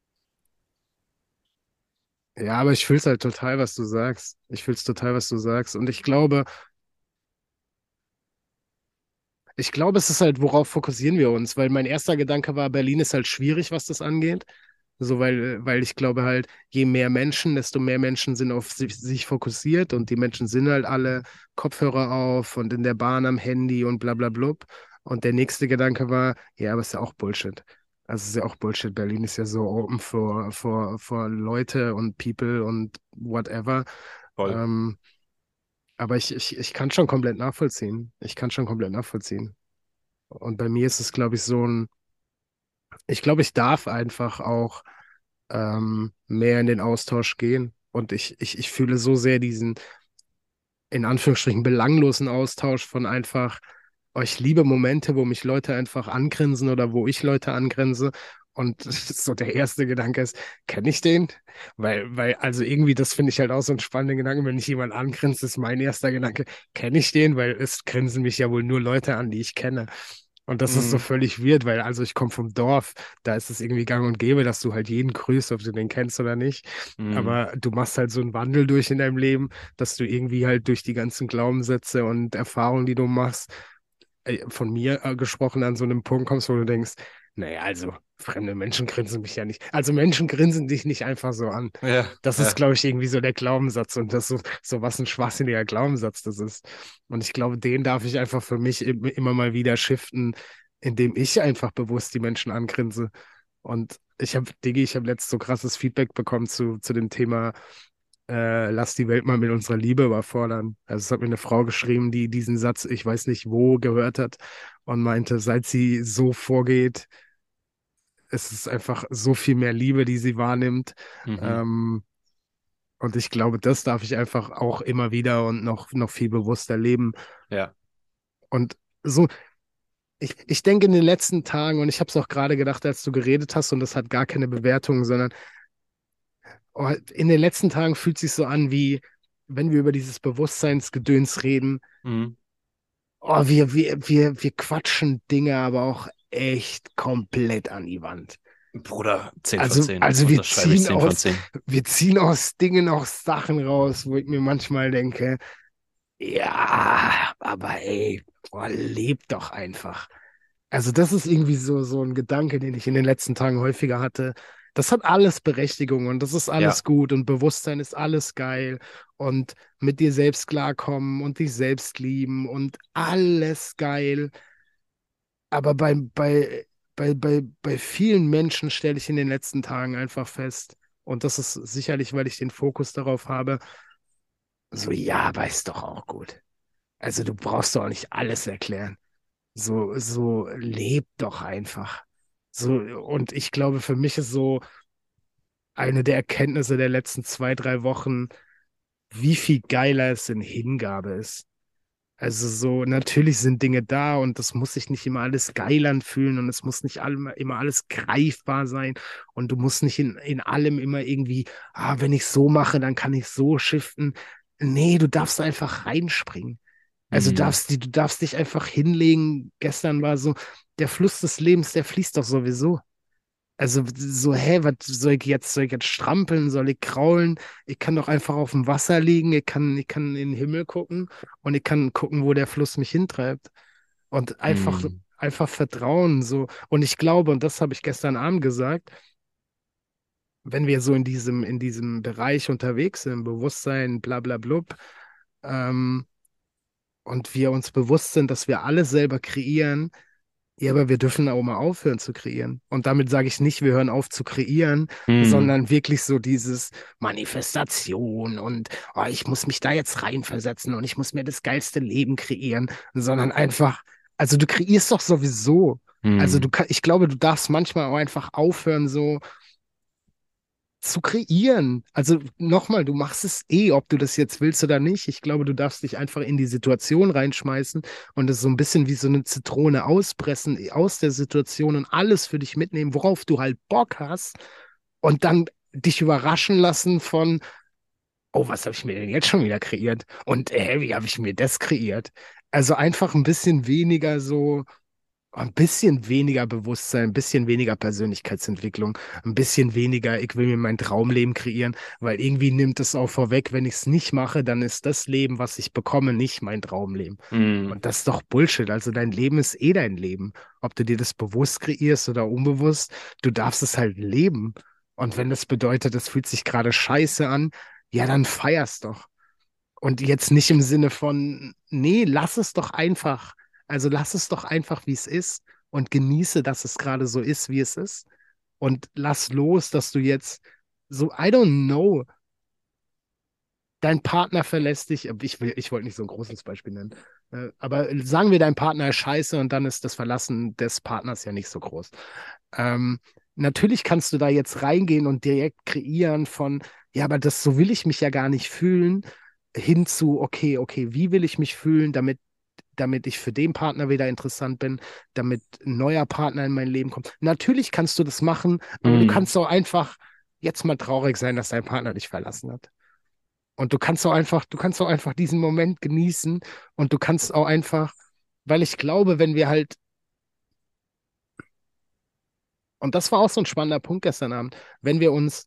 ja, aber ich fühle es halt total, was du sagst. Ich fühle es total, was du sagst. Und ich glaube, es ist halt, worauf fokussieren wir uns? Weil mein erster Gedanke war, Berlin ist halt schwierig, was das angeht. So, weil ich glaube halt, je mehr Menschen, desto mehr Menschen sind auf sich fokussiert, und die Menschen sind halt alle Kopfhörer auf und in der Bahn am Handy und bla bla blub. Und der nächste Gedanke war, ja, aber ist ja auch Bullshit. Also ist ja auch Bullshit. Berlin ist ja so open for Leute und People und whatever. Voll. Ähm, aber ich kann schon komplett nachvollziehen. Ich kann schon komplett nachvollziehen. Und bei mir ist es, glaube ich, ich glaube, ich darf einfach auch mehr in den Austausch gehen. Und ich fühle so sehr diesen, in Anführungsstrichen, belanglosen Austausch von einfach, oh, ich liebe Momente, wo mich Leute einfach angrinsen oder wo ich Leute angrinse. Und so der erste Gedanke ist, kenne ich den? Also irgendwie, das finde ich halt auch so einen spannenden Gedanken, wenn ich jemanden angrinse, ist mein erster Gedanke, kenne ich den? Weil es grinsen mich ja wohl nur Leute an, die ich kenne. Und das ist so Mhm. völlig weird, weil also ich komme vom Dorf, da ist es irgendwie gang und gäbe, dass du halt jeden grüßt, ob du den kennst oder nicht. Mhm. Aber du machst halt so einen Wandel durch in deinem Leben, dass du irgendwie halt durch die ganzen Glaubenssätze und Erfahrungen, die du machst, von mir gesprochen, an so einem Punkt kommst, wo du denkst, naja, also fremde Menschen grinsen mich ja nicht. Also Menschen grinsen dich nicht einfach so an. Ja, Das ist, ja. glaube ich, irgendwie so der Glaubenssatz, und das ist so was ein schwachsinniger Glaubenssatz das ist. Und ich glaube, den darf ich einfach für mich immer mal wieder shiften, indem ich einfach bewusst die Menschen angrinse. Und Ich habe letztens so krasses Feedback bekommen zu dem Thema, lass die Welt mal mit unserer Liebe überfordern. Also es hat mir eine Frau geschrieben, die diesen Satz, ich weiß nicht wo, gehört hat und meinte, seit sie so vorgeht, es ist einfach so viel mehr Liebe, die sie wahrnimmt. Mhm. Ähm, und ich glaube, das darf ich einfach auch immer wieder und noch viel bewusster leben. Ja. Und so, ich denke in den letzten Tagen, und ich habe es auch gerade gedacht, als du geredet hast, und das hat gar keine Bewertung, sondern oh, in den letzten Tagen fühlt es sich so an, wie wenn wir über dieses Bewusstseinsgedöns reden. Mhm. Oh, wir quatschen Dinge aber auch echt komplett an die Wand. Bruder, 10 von Also, 10. also Unterschreibe ich 10 von 10. wir ziehen aus Dingen auch Sachen raus, wo ich mir manchmal denke, ja, aber ey, boah, lebt doch einfach. Also das ist irgendwie so ein Gedanke, den ich in den letzten Tagen häufiger hatte. Das hat alles Berechtigung und das ist Ja. alles gut und Bewusstsein ist alles geil und mit dir selbst klarkommen und dich selbst lieben und alles geil. Aber bei vielen Menschen stelle ich in den letzten Tagen einfach fest, und das ist sicherlich, weil ich den Fokus darauf habe, so ja, aber ist doch auch gut. Also du brauchst doch auch nicht alles erklären. So leb doch einfach. So, und ich glaube, für mich ist so eine der Erkenntnisse der letzten 2, 3 Wochen, wie viel geiler es in Hingabe ist. Also so, natürlich sind Dinge da und das muss sich nicht immer alles geil anfühlen und es muss nicht immer alles greifbar sein und du musst nicht in allem immer irgendwie, wenn ich so mache, dann kann ich so shiften. Nee, du darfst einfach reinspringen. Also Mhm. du darfst dich einfach hinlegen. Gestern war so, der Fluss des Lebens, der fließt doch sowieso. Also so, hä, was soll ich jetzt strampeln? Soll ich kraulen? Ich kann doch einfach auf dem Wasser liegen. Ich kann in den Himmel gucken und ich kann gucken, wo der Fluss mich hintreibt. Und Mhm. einfach vertrauen, so. Und ich glaube, und das habe ich gestern Abend gesagt, wenn wir so in diesem Bereich unterwegs sind, Bewusstsein, bla bla blub, ähm, und wir uns bewusst sind, dass wir alles selber kreieren. Ja, aber wir dürfen auch mal aufhören zu kreieren. Und damit sage ich nicht, wir hören auf zu kreieren, Mhm. sondern wirklich so dieses Manifestation und ich muss mich da jetzt reinversetzen und ich muss mir das geilste Leben kreieren, sondern einfach, also du kreierst doch sowieso. Also Mhm. ich glaube, du darfst manchmal auch einfach aufhören, so zu kreieren. Also nochmal, du machst es eh, ob du das jetzt willst oder nicht. Ich glaube, du darfst dich einfach in die Situation reinschmeißen und es so ein bisschen wie so eine Zitrone auspressen aus der Situation und alles für dich mitnehmen, worauf du halt Bock hast und dann dich überraschen lassen von, oh, was habe ich mir denn jetzt schon wieder kreiert? Und wie habe ich mir das kreiert? Also einfach ein bisschen weniger so ein bisschen weniger Bewusstsein, ein bisschen weniger Persönlichkeitsentwicklung, ein bisschen weniger, ich will mir mein Traumleben kreieren, weil irgendwie nimmt es auch vorweg, wenn ich es nicht mache, dann ist das Leben, was ich bekomme, nicht mein Traumleben. Mhm. Und das ist doch Bullshit. Also dein Leben ist eh dein Leben. Ob du dir das bewusst kreierst oder unbewusst, du darfst es halt leben. Und wenn das bedeutet, es fühlt sich gerade scheiße an, ja, dann feier's doch. Und jetzt nicht im Sinne von, nee, lass es doch einfach. Also lass es doch einfach, wie es ist und genieße, dass es gerade so ist, wie es ist. Und lass los, dass du jetzt so, I don't know, dein Partner verlässt dich. Ich wollte nicht so ein großes Beispiel nennen. Aber sagen wir, dein Partner ist scheiße und dann ist das Verlassen des Partners ja nicht so groß. Ähm, natürlich kannst du da jetzt reingehen und direkt kreieren von, ja, aber das so will ich mich ja gar nicht fühlen, hin zu, okay, wie will ich mich fühlen, damit ich für den Partner wieder interessant bin, damit ein neuer Partner in mein Leben kommt. Natürlich kannst du das machen, aber du Mhm. kannst auch einfach jetzt mal traurig sein, dass dein Partner dich verlassen hat. Und du kannst auch einfach diesen Moment genießen und du kannst auch einfach, weil ich glaube, wenn wir halt, und das war auch so ein spannender Punkt gestern Abend, wenn wir uns,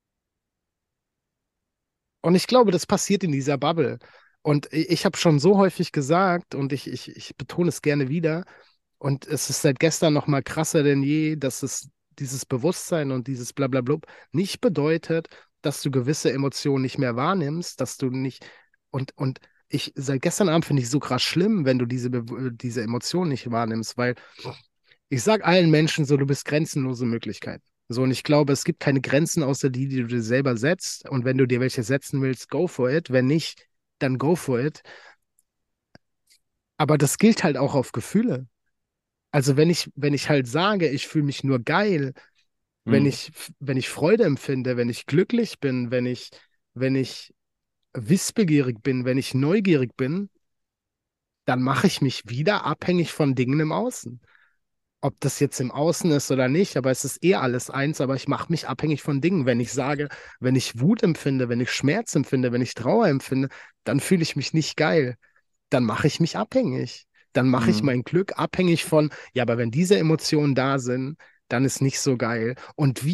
und ich glaube, das passiert in dieser Bubble. Und ich habe schon so häufig gesagt, und ich betone es gerne wieder, und es ist seit gestern noch mal krasser denn je, dass es dieses Bewusstsein und dieses Blablablub nicht bedeutet, dass du gewisse Emotionen nicht mehr wahrnimmst, dass du nicht, und seit gestern Abend finde ich so krass schlimm, wenn du diese Emotionen nicht wahrnimmst, weil ich sage allen Menschen so, du bist grenzenlose Möglichkeit. So, und ich glaube, es gibt keine Grenzen außer die, die du dir selber setzt. Und wenn du dir welche setzen willst, go for it. Wenn nicht, dann go for it. Aber das gilt halt auch auf Gefühle. Also wenn ich halt sage, ich fühle mich nur geil, wenn Hm. ich, wenn ich Freude empfinde, wenn ich glücklich bin, wenn ich wissbegierig bin, wenn ich neugierig bin, dann mache ich mich wieder abhängig von Dingen im Außen. Ob das jetzt im Außen ist oder nicht, aber es ist eh alles eins, aber ich mache mich abhängig von Dingen. Wenn ich sage, wenn ich Wut empfinde, wenn ich Schmerz empfinde, wenn ich Trauer empfinde, dann fühle ich mich nicht geil. Dann mache ich mich abhängig. Dann mache ich Hm. mein Glück abhängig von, ja, aber wenn diese Emotionen da sind, dann ist nicht so geil. Und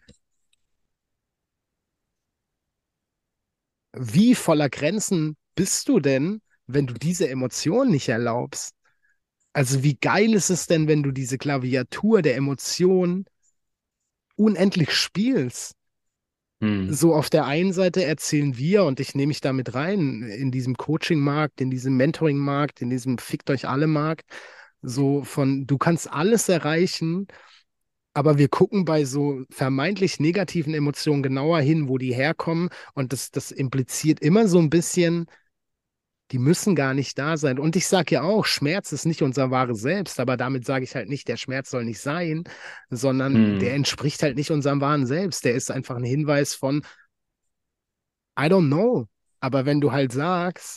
wie voller Grenzen bist du denn, wenn du diese Emotionen nicht erlaubst? Also wie geil ist es denn, wenn du diese Klaviatur der Emotionen unendlich spielst? Hm. So auf der einen Seite erzählen wir, und ich nehme mich damit rein, in diesem Coaching-Markt, in diesem Mentoring-Markt, in diesem Fickt euch alle Markt, so von, du kannst alles erreichen, aber wir gucken bei so vermeintlich negativen Emotionen genauer hin, wo die herkommen, und das impliziert immer so ein bisschen, die müssen gar nicht da sein. Und ich sage ja auch, Schmerz ist nicht unser wahres Selbst, aber damit sage ich halt nicht, der Schmerz soll nicht sein, sondern der Hm. entspricht halt nicht unserem wahren Selbst. Der ist einfach ein Hinweis von, I don't know. Aber wenn du halt sagst,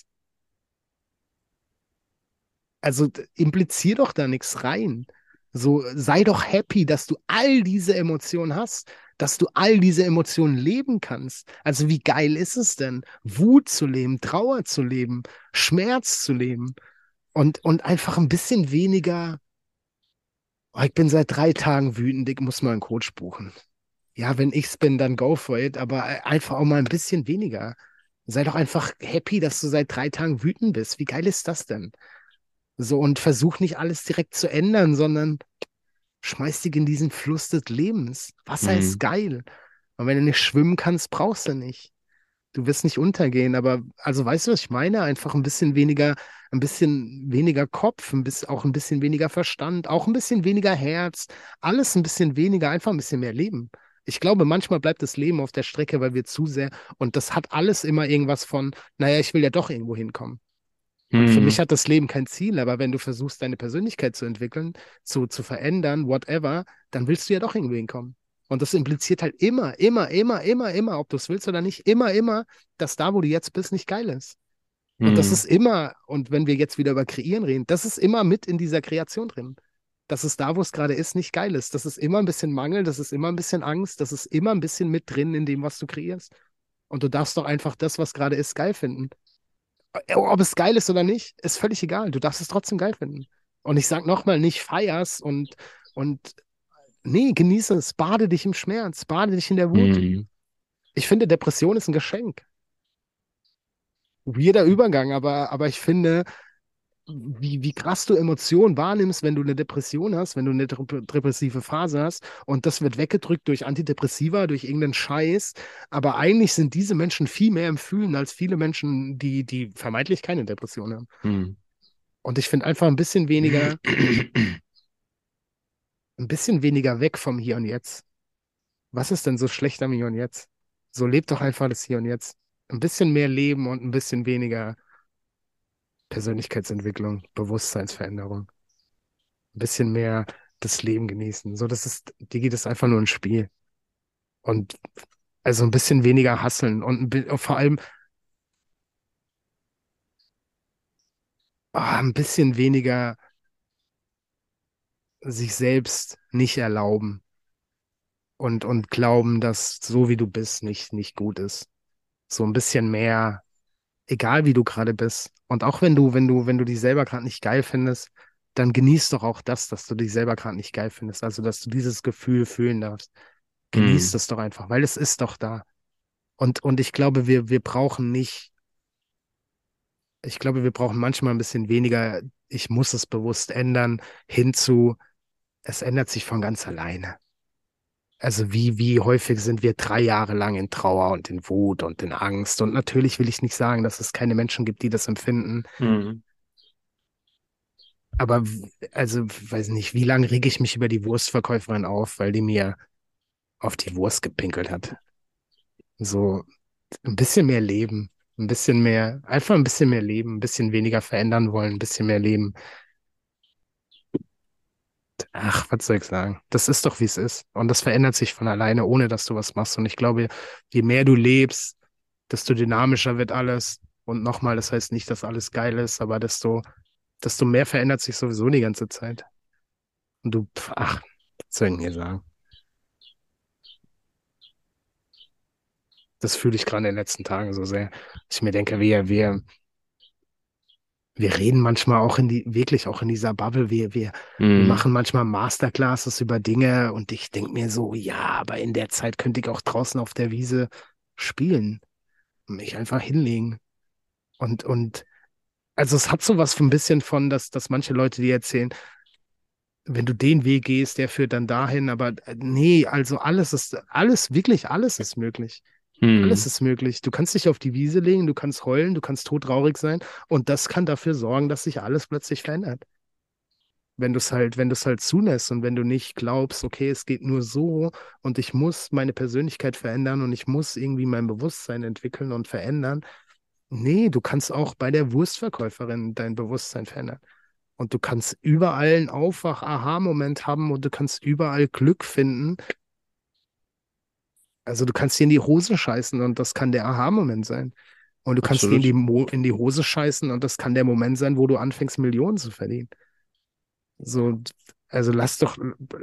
also implizier doch da nichts rein. So, sei doch happy, dass du all diese Emotionen hast, dass du all diese Emotionen leben kannst. Also wie geil ist es denn, Wut zu leben, Trauer zu leben, Schmerz zu leben und einfach ein bisschen weniger, oh, ich bin seit 3 Tagen wütend, ich muss mal einen Coach buchen. Ja, wenn ich's bin, dann go for it, aber einfach auch mal ein bisschen weniger. Sei doch einfach happy, dass du seit 3 Tagen wütend bist. Wie geil ist das denn? So, und versuch nicht alles direkt zu ändern, sondern schmeiß dich in diesen Fluss des Lebens. Wasser ist Hm. geil. Und wenn du nicht schwimmen kannst, brauchst du nicht. Du wirst nicht untergehen, aber also weißt du, was ich meine? Einfach ein bisschen weniger Kopf, auch ein bisschen weniger Verstand, auch ein bisschen weniger Herz, alles ein bisschen weniger, einfach ein bisschen mehr Leben. Ich glaube, manchmal bleibt das Leben auf der Strecke, weil wir zu sehr, und das hat alles immer irgendwas von, naja, ich will ja doch irgendwo hinkommen. Und für mich Hm. hat das Leben kein Ziel, aber wenn du versuchst, deine Persönlichkeit zu entwickeln, zu verändern, whatever, dann willst du ja doch irgendwo hinkommen. Und das impliziert halt immer, immer, immer, immer, immer, ob du es willst oder nicht, immer, immer, dass da, wo du jetzt bist, nicht geil ist. Und das ist Hm. immer, und wenn wir jetzt wieder über Kreieren reden, das ist immer mit in dieser Kreation drin. Dass es da, wo es gerade ist, nicht geil ist. Das ist immer ein bisschen Mangel, das ist immer ein bisschen Angst, das ist immer ein bisschen mit drin in dem, was du kreierst. Und du darfst doch einfach das, was gerade ist, geil finden. Ob es geil ist oder nicht, ist völlig egal. Du darfst es trotzdem geil finden. Und ich sag nochmal, nicht feierst und nee, genieße es. Bade dich im Schmerz, bade dich in der Wut. Hm. Ich finde, Depression ist ein Geschenk. Weirder Übergang, aber ich finde, wie krass du Emotionen wahrnimmst, wenn du eine Depression hast, wenn du eine depressive Phase hast und das wird weggedrückt durch Antidepressiva, durch irgendeinen Scheiß. Aber eigentlich sind diese Menschen viel mehr im Fühlen als viele Menschen, die vermeintlich keine Depression haben. Hm. Und ich finde einfach ein bisschen weniger weg vom Hier und Jetzt. Was ist denn so schlecht am Hier und Jetzt? So lebt doch einfach das Hier und Jetzt. Ein bisschen mehr Leben und ein bisschen weniger Persönlichkeitsentwicklung, Bewusstseinsveränderung. Ein bisschen mehr das Leben genießen. So, dir geht es einfach nur ein Spiel. Und also ein bisschen weniger hasseln und vor allem ein bisschen weniger sich selbst nicht erlauben und glauben, dass so wie du bist, nicht gut ist. So ein bisschen mehr, egal wie du gerade bist. Und auch wenn du dich selber gerade nicht geil findest, dann genieß doch auch das, dass du dich selber gerade nicht geil findest. Also, dass du dieses Gefühl fühlen darfst. Genieß Hm. das doch einfach, weil es ist doch da. Und ich brauchen nicht, ich glaube, wir brauchen manchmal ein bisschen weniger, ich muss es bewusst ändern, hinzu, es ändert sich von ganz alleine. Also wie häufig sind wir 3 Jahre lang in Trauer und in Wut und in Angst? Und natürlich will ich nicht sagen, dass es keine Menschen gibt, die das empfinden. Hm. Aber also, weiß nicht, wie lange rege ich mich über die Wurstverkäuferin auf, weil die mir auf die Wurst gepinkelt hat. So ein bisschen mehr leben, ein bisschen mehr, einfach ein bisschen mehr leben, ein bisschen weniger verändern wollen, ein bisschen mehr leben. Ach, was soll ich sagen? Das ist doch, wie es ist. Und das verändert sich von alleine, ohne dass du was machst. Und ich glaube, je mehr du lebst, desto dynamischer wird alles. Und nochmal, das heißt nicht, dass alles geil ist, aber desto mehr verändert sich sowieso die ganze Zeit. Und ach, was soll ich denn hier sagen? Das fühle ich gerade in den letzten Tagen so sehr, dass ich mir denke, wir reden manchmal auch wirklich auch in dieser Bubble, wir Mhm. machen manchmal Masterclasses über Dinge und ich denke mir so, ja, aber in der Zeit könnte ich auch draußen auf der Wiese spielen und mich einfach hinlegen. Und also es hat sowas ein bisschen von, dass manche Leute dir erzählen, wenn du den Weg gehst, der führt dann dahin, aber nee, also wirklich alles ist möglich. Alles Mhm. ist möglich. Du kannst dich auf die Wiese legen, du kannst heulen, du kannst todtraurig sein und das kann dafür sorgen, dass sich alles plötzlich verändert. Wenn du es halt zulässt und wenn du nicht glaubst, okay, es geht nur so und ich muss meine Persönlichkeit verändern und ich muss irgendwie mein Bewusstsein entwickeln und verändern. Nee, du kannst auch bei der Wurstverkäuferin dein Bewusstsein verändern. Und du kannst überall einen Aufwach-Aha-Moment haben und du kannst überall Glück finden. Also du kannst dir in die Hose scheißen und das kann der Aha-Moment sein. Und du kannst dir Absolut. in die Hose scheißen und das kann der Moment sein, wo du anfängst, Millionen zu verdienen. So, also lass doch,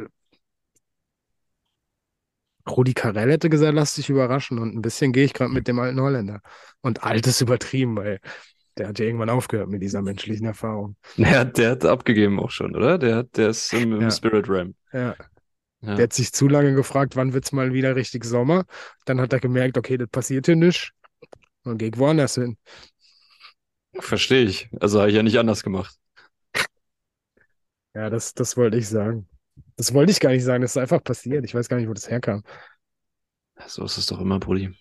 Rudi Carrell hätte gesagt, lass dich überraschen. Und ein bisschen gehe ich gerade mit dem alten Holländer. Und alt ist übertrieben, weil der hat ja irgendwann aufgehört mit dieser menschlichen Erfahrung. Der hat abgegeben auch schon, oder? Der ist im Ja, Spirit Realm. ja. Der Ja, hat sich zu lange gefragt, wann wird's mal wieder richtig Sommer. Dann hat er gemerkt, okay, das passiert hier nicht. Und geht woanders hin. verstehe ich. Also habe ich ja nicht anders gemacht. Ja, das wollte ich sagen. Das wollte ich gar nicht sagen, das ist einfach passiert. Ich weiß gar nicht, wo das herkam. So ist es doch immer, Brudi.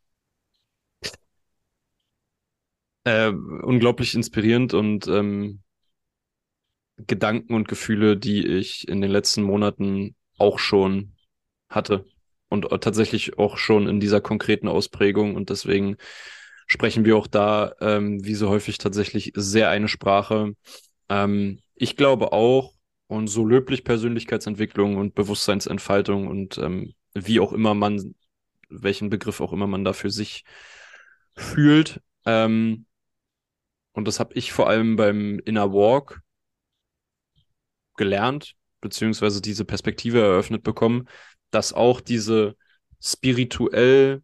Unglaublich inspirierend und Gedanken und Gefühle, die ich in den letzten Monaten auch schon hatte und tatsächlich auch schon in dieser konkreten Ausprägung. Und deswegen sprechen wir auch da, wie so häufig tatsächlich sehr eine Sprache. Ich glaube auch, und so löblich Persönlichkeitsentwicklung und Bewusstseinsentfaltung und wie auch immer man, welchen Begriff auch immer man da für sich fühlt. Und das habe ich vor allem beim Inner Walk gelernt, beziehungsweise diese Perspektive eröffnet bekommen, dass auch diese spirituell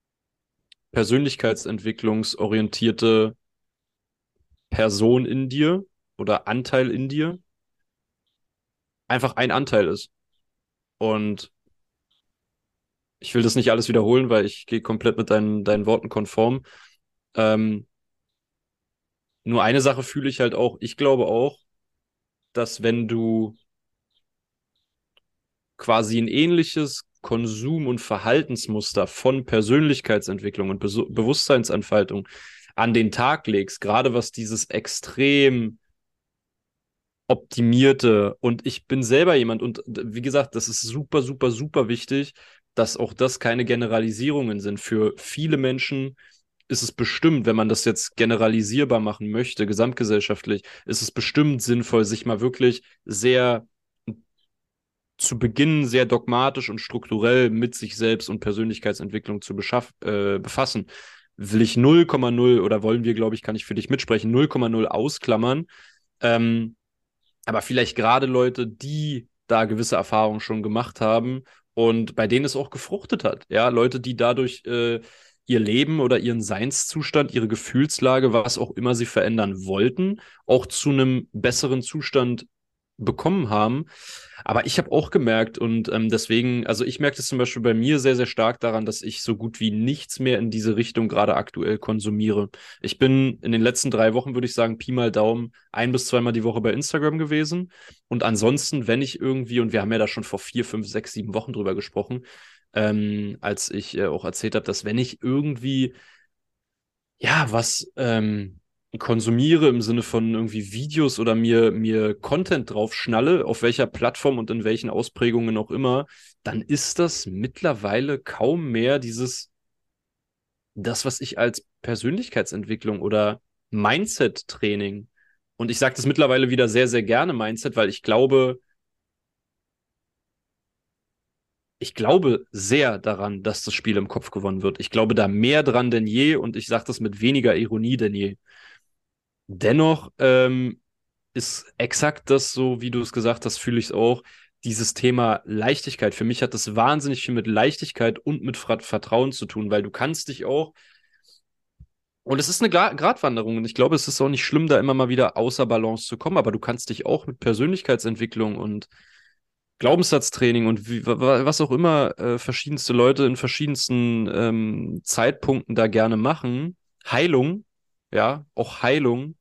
persönlichkeitsentwicklungsorientierte Person in dir oder Anteil in dir einfach ein Anteil ist. Und ich will das nicht alles wiederholen, weil ich gehe komplett mit deinen Worten konform. Ähm, nur eine Sache fühle ich halt auch. Ich glaube auch, dass wenn du quasi ein ähnliches Konsum- und Verhaltensmuster von Persönlichkeitsentwicklung und Bewusstseinsentfaltung an den Tag legst, gerade was dieses extrem optimierte und ich bin selber jemand und wie gesagt, das ist super, super, super wichtig, dass auch das keine Generalisierungen sind. Für viele Menschen ist es bestimmt, wenn man das jetzt generalisierbar machen möchte, gesamtgesellschaftlich, ist es bestimmt sinnvoll, sich mal wirklich sehr zu Beginn sehr dogmatisch und strukturell mit sich selbst und Persönlichkeitsentwicklung zu befassen. Will ich 0,0 oder wollen wir, glaube ich, kann ich für dich mitsprechen, 0,0 ausklammern. Ähm, aber vielleicht gerade Leute, die da gewisse Erfahrungen schon gemacht haben und bei denen es auch gefruchtet hat. Ja, Leute, die dadurch ihr Leben oder ihren Seinszustand, ihre Gefühlslage, was auch immer sie verändern wollten, auch zu einem besseren Zustand bekommen haben. Aber ich habe auch gemerkt und deswegen, also ich merke das zum Beispiel bei mir sehr, sehr stark daran, dass ich so gut wie nichts mehr in diese Richtung gerade aktuell konsumiere. Ich bin in den letzten 3 Wochen, würde ich sagen, Pi mal Daumen, 1 bis 2 Mal die Woche bei Instagram gewesen. Und ansonsten, wenn ich irgendwie, und wir haben ja da schon vor 4, 5, 6, 7 Wochen drüber gesprochen, als ich auch erzählt habe, dass wenn ich irgendwie, ja, was konsumiere im Sinne von irgendwie Videos oder mir Content drauf schnalle, auf welcher Plattform und in welchen Ausprägungen auch immer, dann ist das mittlerweile kaum mehr das, was ich als Persönlichkeitsentwicklung oder Mindset-Training, und ich sage das mittlerweile wieder sehr, sehr gerne Mindset, weil ich glaube sehr daran, dass das Spiel im Kopf gewonnen wird. Ich glaube da mehr dran denn je und ich sage das mit weniger Ironie denn je. Dennoch ist exakt das so, wie du es gesagt hast, fühle ich es auch. Dieses Thema Leichtigkeit. Für mich hat das wahnsinnig viel mit Leichtigkeit und mit Vertrauen zu tun, weil du kannst dich auch, und es ist eine Gratwanderung und ich glaube, es ist auch nicht schlimm, da immer mal wieder außer Balance zu kommen, aber du kannst dich auch mit Persönlichkeitsentwicklung und Glaubenssatztraining und was auch immer verschiedenste Leute in verschiedensten Zeitpunkten da gerne machen. Heilung, ja, auch Heilung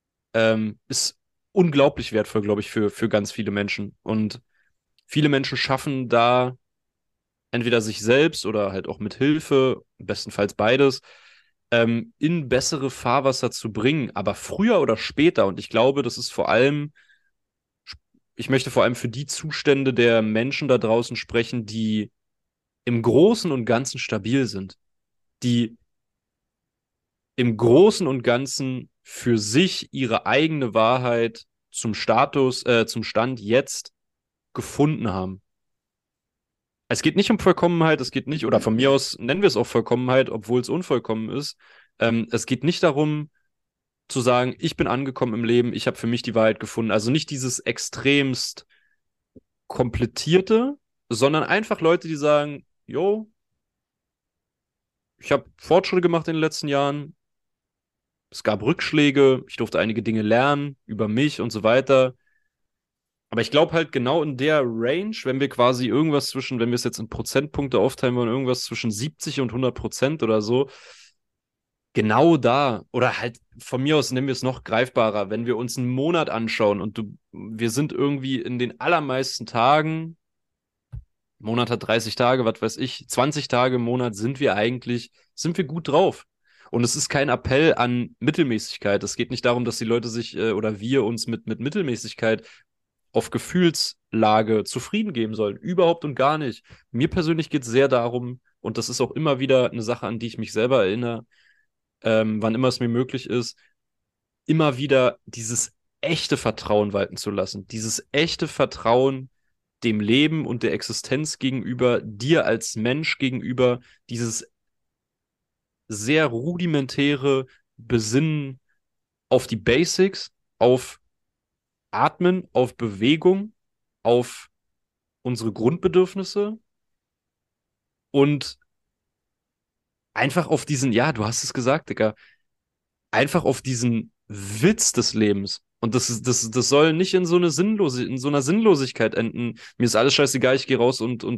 ist unglaublich wertvoll, glaube ich, für ganz viele Menschen. Und viele Menschen schaffen da entweder sich selbst oder halt auch mit Hilfe, bestenfalls beides, in bessere Fahrwasser zu bringen. Aber früher oder später, und ich glaube, das ist vor allem, ich möchte vor allem für die Zustände der Menschen da draußen sprechen, die im Großen und Ganzen stabil sind, die im Großen und Ganzen für sich ihre eigene Wahrheit zum Stand jetzt gefunden haben. Es geht nicht um Vollkommenheit, es geht nicht, oder von mir aus nennen wir es auch Vollkommenheit, obwohl es unvollkommen ist. Es geht nicht darum, zu sagen, ich bin angekommen im Leben, ich habe für mich die Wahrheit gefunden. Also nicht dieses extremst komplettierte, sondern einfach Leute, die sagen, yo, ich habe Fortschritte gemacht in den letzten Jahren, es gab Rückschläge, ich durfte einige Dinge lernen über mich und so weiter. Aber ich glaube halt genau in der Range, wenn wir quasi irgendwas zwischen, wenn wir es jetzt in Prozentpunkte aufteilen wollen, irgendwas zwischen 70 und 100% oder so, genau da, oder halt von mir aus nennen wir es noch greifbarer, wenn wir uns einen Monat anschauen und wir sind irgendwie in den allermeisten Tagen, Monat hat 30 Tage, was weiß ich, 20 Tage im Monat sind wir gut drauf. Und es ist kein Appell an Mittelmäßigkeit. Es geht nicht darum, dass die Leute sich oder wir uns mit Mittelmäßigkeit auf Gefühlslage zufrieden geben sollen. Überhaupt und gar nicht. Mir persönlich geht es sehr darum, und das ist auch immer wieder eine Sache, an die ich mich selber erinnere, wann immer es mir möglich ist, immer wieder dieses echte Vertrauen walten zu lassen. Dieses echte Vertrauen dem Leben und der Existenz gegenüber, dir als Mensch gegenüber, dieses sehr rudimentäre Besinnen auf die Basics, auf Atmen, auf Bewegung, auf unsere Grundbedürfnisse und einfach auf diesen, ja, du hast es gesagt, Digga, einfach auf diesen Witz des Lebens. Und das soll nicht in so einer Sinnlosigkeit enden. Mir ist alles scheißegal, ich gehe raus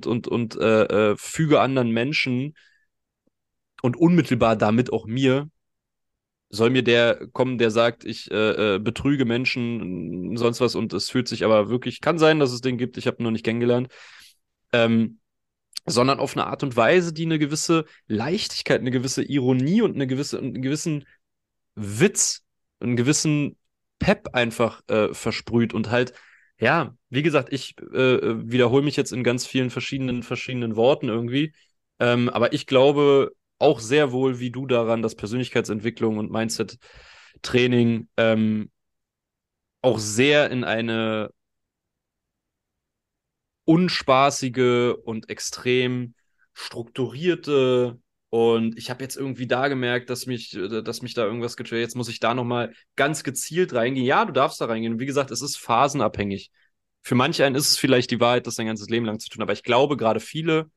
und füge anderen Menschen und unmittelbar damit auch mir. Soll mir der kommen, der sagt, ich betrüge Menschen, sonst was, und es fühlt sich aber wirklich, kann sein, dass es den gibt, ich habe ihn noch nicht kennengelernt. Ähm, Sondern auf eine Art und Weise, die eine gewisse Leichtigkeit, eine gewisse Ironie und einen gewissen Witz, einen gewissen Pep einfach versprüht und halt, ja, wie gesagt, ich wiederhole mich jetzt in ganz vielen verschiedenen Worten irgendwie, aber ich glaube auch sehr wohl wie du daran, dass Persönlichkeitsentwicklung und Mindset-Training auch sehr in eine unspaßige und extrem strukturierte. Und ich habe jetzt irgendwie da gemerkt, dass mich da irgendwas getriggert. Jetzt muss ich da nochmal ganz gezielt reingehen. Ja, du darfst da reingehen. Und wie gesagt, es ist phasenabhängig. Für manch einen ist es vielleicht die Wahrheit, das sein ganzes Leben lang zu tun. Aber ich glaube, gerade viele,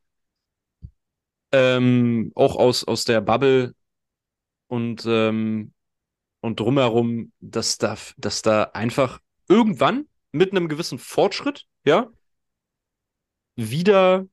auch aus der Bubble und, und drumherum, dass da einfach irgendwann mit einem gewissen Fortschritt, ja, wieder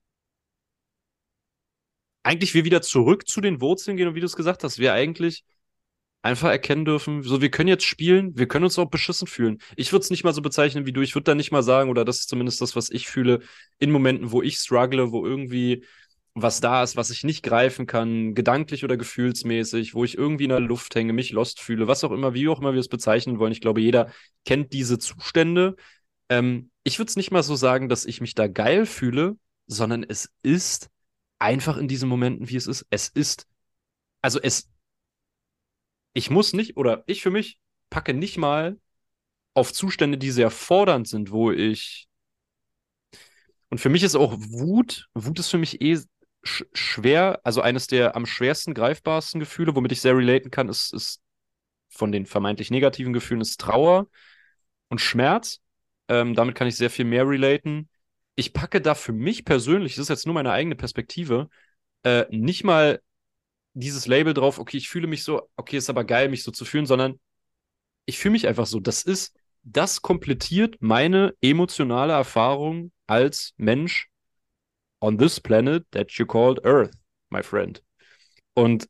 eigentlich wir wieder zurück zu den Wurzeln gehen und wie du es gesagt hast, wir eigentlich einfach erkennen dürfen, so wir können jetzt spielen, wir können uns auch beschissen fühlen. Ich würde es nicht mal so bezeichnen wie du, ich würde da nicht mal sagen, oder das ist zumindest das, was ich fühle, in Momenten, wo ich struggle, wo irgendwie was da ist, was ich nicht greifen kann, gedanklich oder gefühlsmäßig, wo ich irgendwie in der Luft hänge, mich lost fühle, was auch immer, wie auch immer wir es bezeichnen wollen. Ich glaube, jeder kennt diese Zustände. Ich würde es nicht mal so sagen, dass ich mich da geil fühle, sondern es ist einfach in diesen Momenten, wie es ist. Also ich muss nicht, oder ich für mich packe nicht mal auf Zustände, die sehr fordernd sind, und für mich ist auch Wut ist für mich schwer, also eines der am schwersten greifbarsten Gefühle, womit ich sehr relaten kann, ist von den vermeintlich negativen Gefühlen ist Trauer und Schmerz. Damit kann ich sehr viel mehr relaten. Ich packe da für mich persönlich, das ist jetzt nur meine eigene Perspektive, nicht mal dieses Label drauf, okay, ich fühle mich so, okay, ist aber geil, mich so zu fühlen, sondern ich fühle mich einfach so. Das komplettiert meine emotionale Erfahrung als Mensch on this planet that you called Earth, my friend. Und,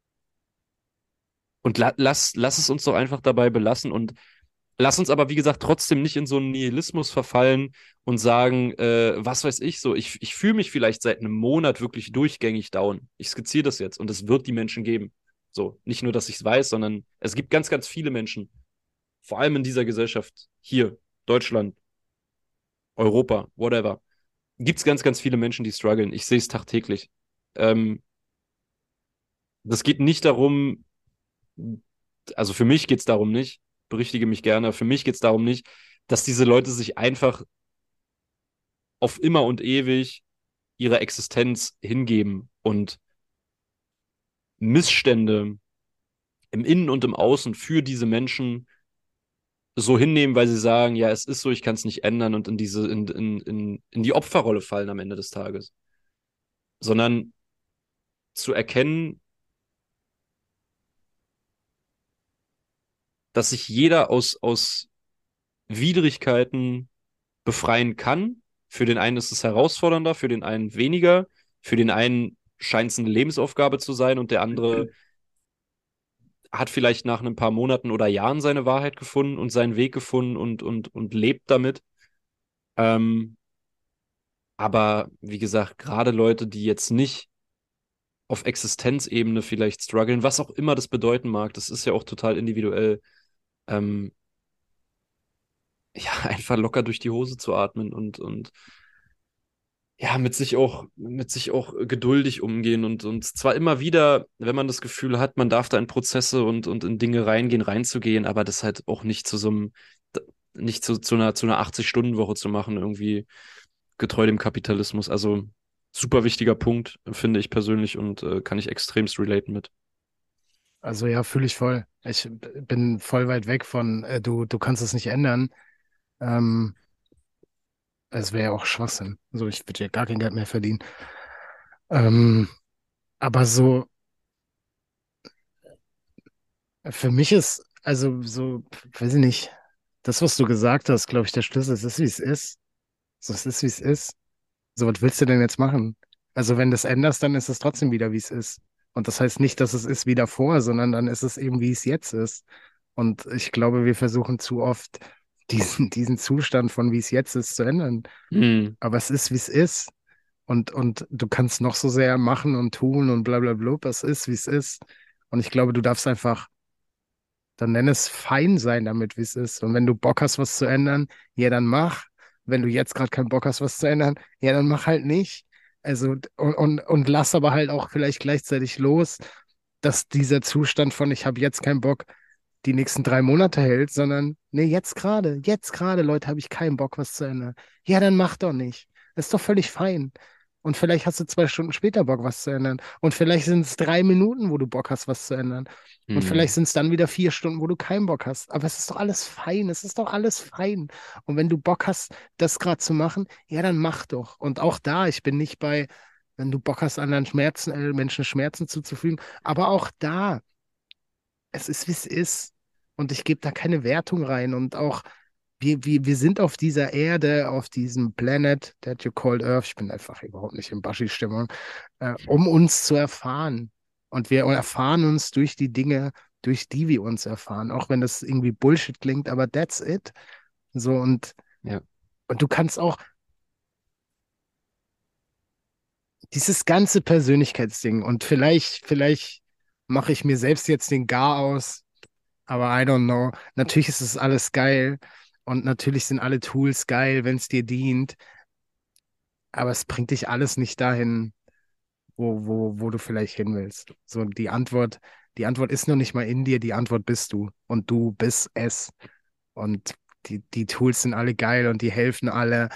lass es uns doch einfach dabei belassen und lass uns aber, wie gesagt, trotzdem nicht in so einen Nihilismus verfallen und sagen, was weiß ich so, ich fühle mich vielleicht seit einem Monat wirklich durchgängig down. Ich skizziere das jetzt und es wird die Menschen geben. So, nicht nur, dass ich es weiß, sondern es gibt ganz, ganz viele Menschen, vor allem in dieser Gesellschaft, hier, Deutschland, Europa, whatever, gibt es ganz, ganz viele Menschen, die strugglen. Ich sehe es tagtäglich. Ähm, Das geht nicht darum, also für mich geht es darum nicht, berichtige mich gerne, für mich geht es darum nicht, dass diese Leute sich einfach auf immer und ewig ihrer Existenz hingeben und Missstände im Innen und im Außen für diese Menschen so hinnehmen, weil sie sagen, ja, es ist so, ich kann es nicht ändern und in die Opferrolle fallen am Ende des Tages. Sondern zu erkennen, dass sich jeder aus Widrigkeiten befreien kann. Für den einen ist es herausfordernder, für den einen weniger, für den einen scheint es eine Lebensaufgabe zu sein und der andere hat vielleicht nach ein paar Monaten oder Jahren seine Wahrheit gefunden und seinen Weg gefunden und lebt damit. Ähm, aber wie gesagt, gerade Leute, die jetzt nicht auf Existenzebene vielleicht strugglen, was auch immer das bedeuten mag, das ist ja auch total individuell, ähm, ja, einfach locker durch die Hose zu atmen und ja, mit sich auch geduldig umgehen und zwar immer wieder, wenn man das Gefühl hat, man darf da in Prozesse und in Dinge reingehen, reinzugehen, aber das halt auch nicht nicht zu einer 80-Stunden-Woche zu machen, irgendwie getreu dem Kapitalismus. Also super wichtiger Punkt, finde ich persönlich und kann ich extremst relaten mit. Also ja, fühle ich voll. Ich bin voll weit weg von, du kannst es nicht ändern. Ähm, Es wäre ja auch Schwachsinn. So, ich würde ja gar kein Geld mehr verdienen. Ähm, aber so, für mich ist, also so, weiß ich nicht, das, was du gesagt hast, glaube ich, der Schlüssel. Es ist, wie es ist. So, es ist, wie es ist. So, was willst du denn jetzt machen? Also, wenn du es änderst, dann ist es trotzdem wieder, wie es ist. Und das heißt nicht, dass es ist wie davor, sondern dann ist es eben, wie es jetzt ist. Und ich glaube, wir versuchen zu oft, diesen Zustand von wie es jetzt ist, zu ändern. Hm, Aber es ist, wie es ist. Und du kannst noch so sehr machen und tun und bla bla bla. Es ist, wie es ist. Und ich glaube, du darfst einfach, dann nenn es fein sein damit, wie es ist. Und wenn du Bock hast, was zu ändern, ja, dann mach. Wenn du jetzt gerade keinen Bock hast, was zu ändern, ja, dann mach halt nicht. Also, und lass aber halt auch vielleicht gleichzeitig los, dass dieser Zustand von ich habe jetzt keinen Bock die nächsten 3 Monate hält, sondern nee, jetzt gerade, Leute, habe ich keinen Bock, was zu ändern. Ja, dann mach doch nicht. Das ist doch völlig fein. Und vielleicht hast du 2 Stunden später Bock, was zu ändern. Und vielleicht sind es 3 Minuten, wo du Bock hast, was zu ändern. Und vielleicht hm, sind es dann wieder 4 Stunden, wo du keinen Bock hast. Aber es ist doch alles fein. Es ist doch alles fein. Und wenn du Bock hast, das gerade zu machen, ja, dann mach doch. Und auch da, ich bin nicht bei, wenn du Bock hast, anderen Schmerzen, Menschen Schmerzen zuzufügen. Aber auch da, es ist, wie es ist. Und ich gebe da keine Wertung rein. Und auch, wir sind auf dieser Erde, auf diesem Planet that you called Earth. Ich bin einfach überhaupt nicht in Baschi-Stimmung, um uns zu erfahren. Und wir erfahren uns durch die Dinge, durch die wir uns erfahren. Auch wenn das irgendwie Bullshit klingt, aber that's it. So, und, ja. und du kannst auch dieses ganze Persönlichkeitsding und vielleicht mache ich mir selbst jetzt den Garaus, aber I don't know. Natürlich ist es alles geil und natürlich sind alle Tools geil, wenn es dir dient, aber es bringt dich alles nicht dahin, wo du vielleicht hin willst. So die Antwort ist noch nicht mal in dir, die Antwort bist du und du bist es. Und die Tools sind alle geil und die helfen alle,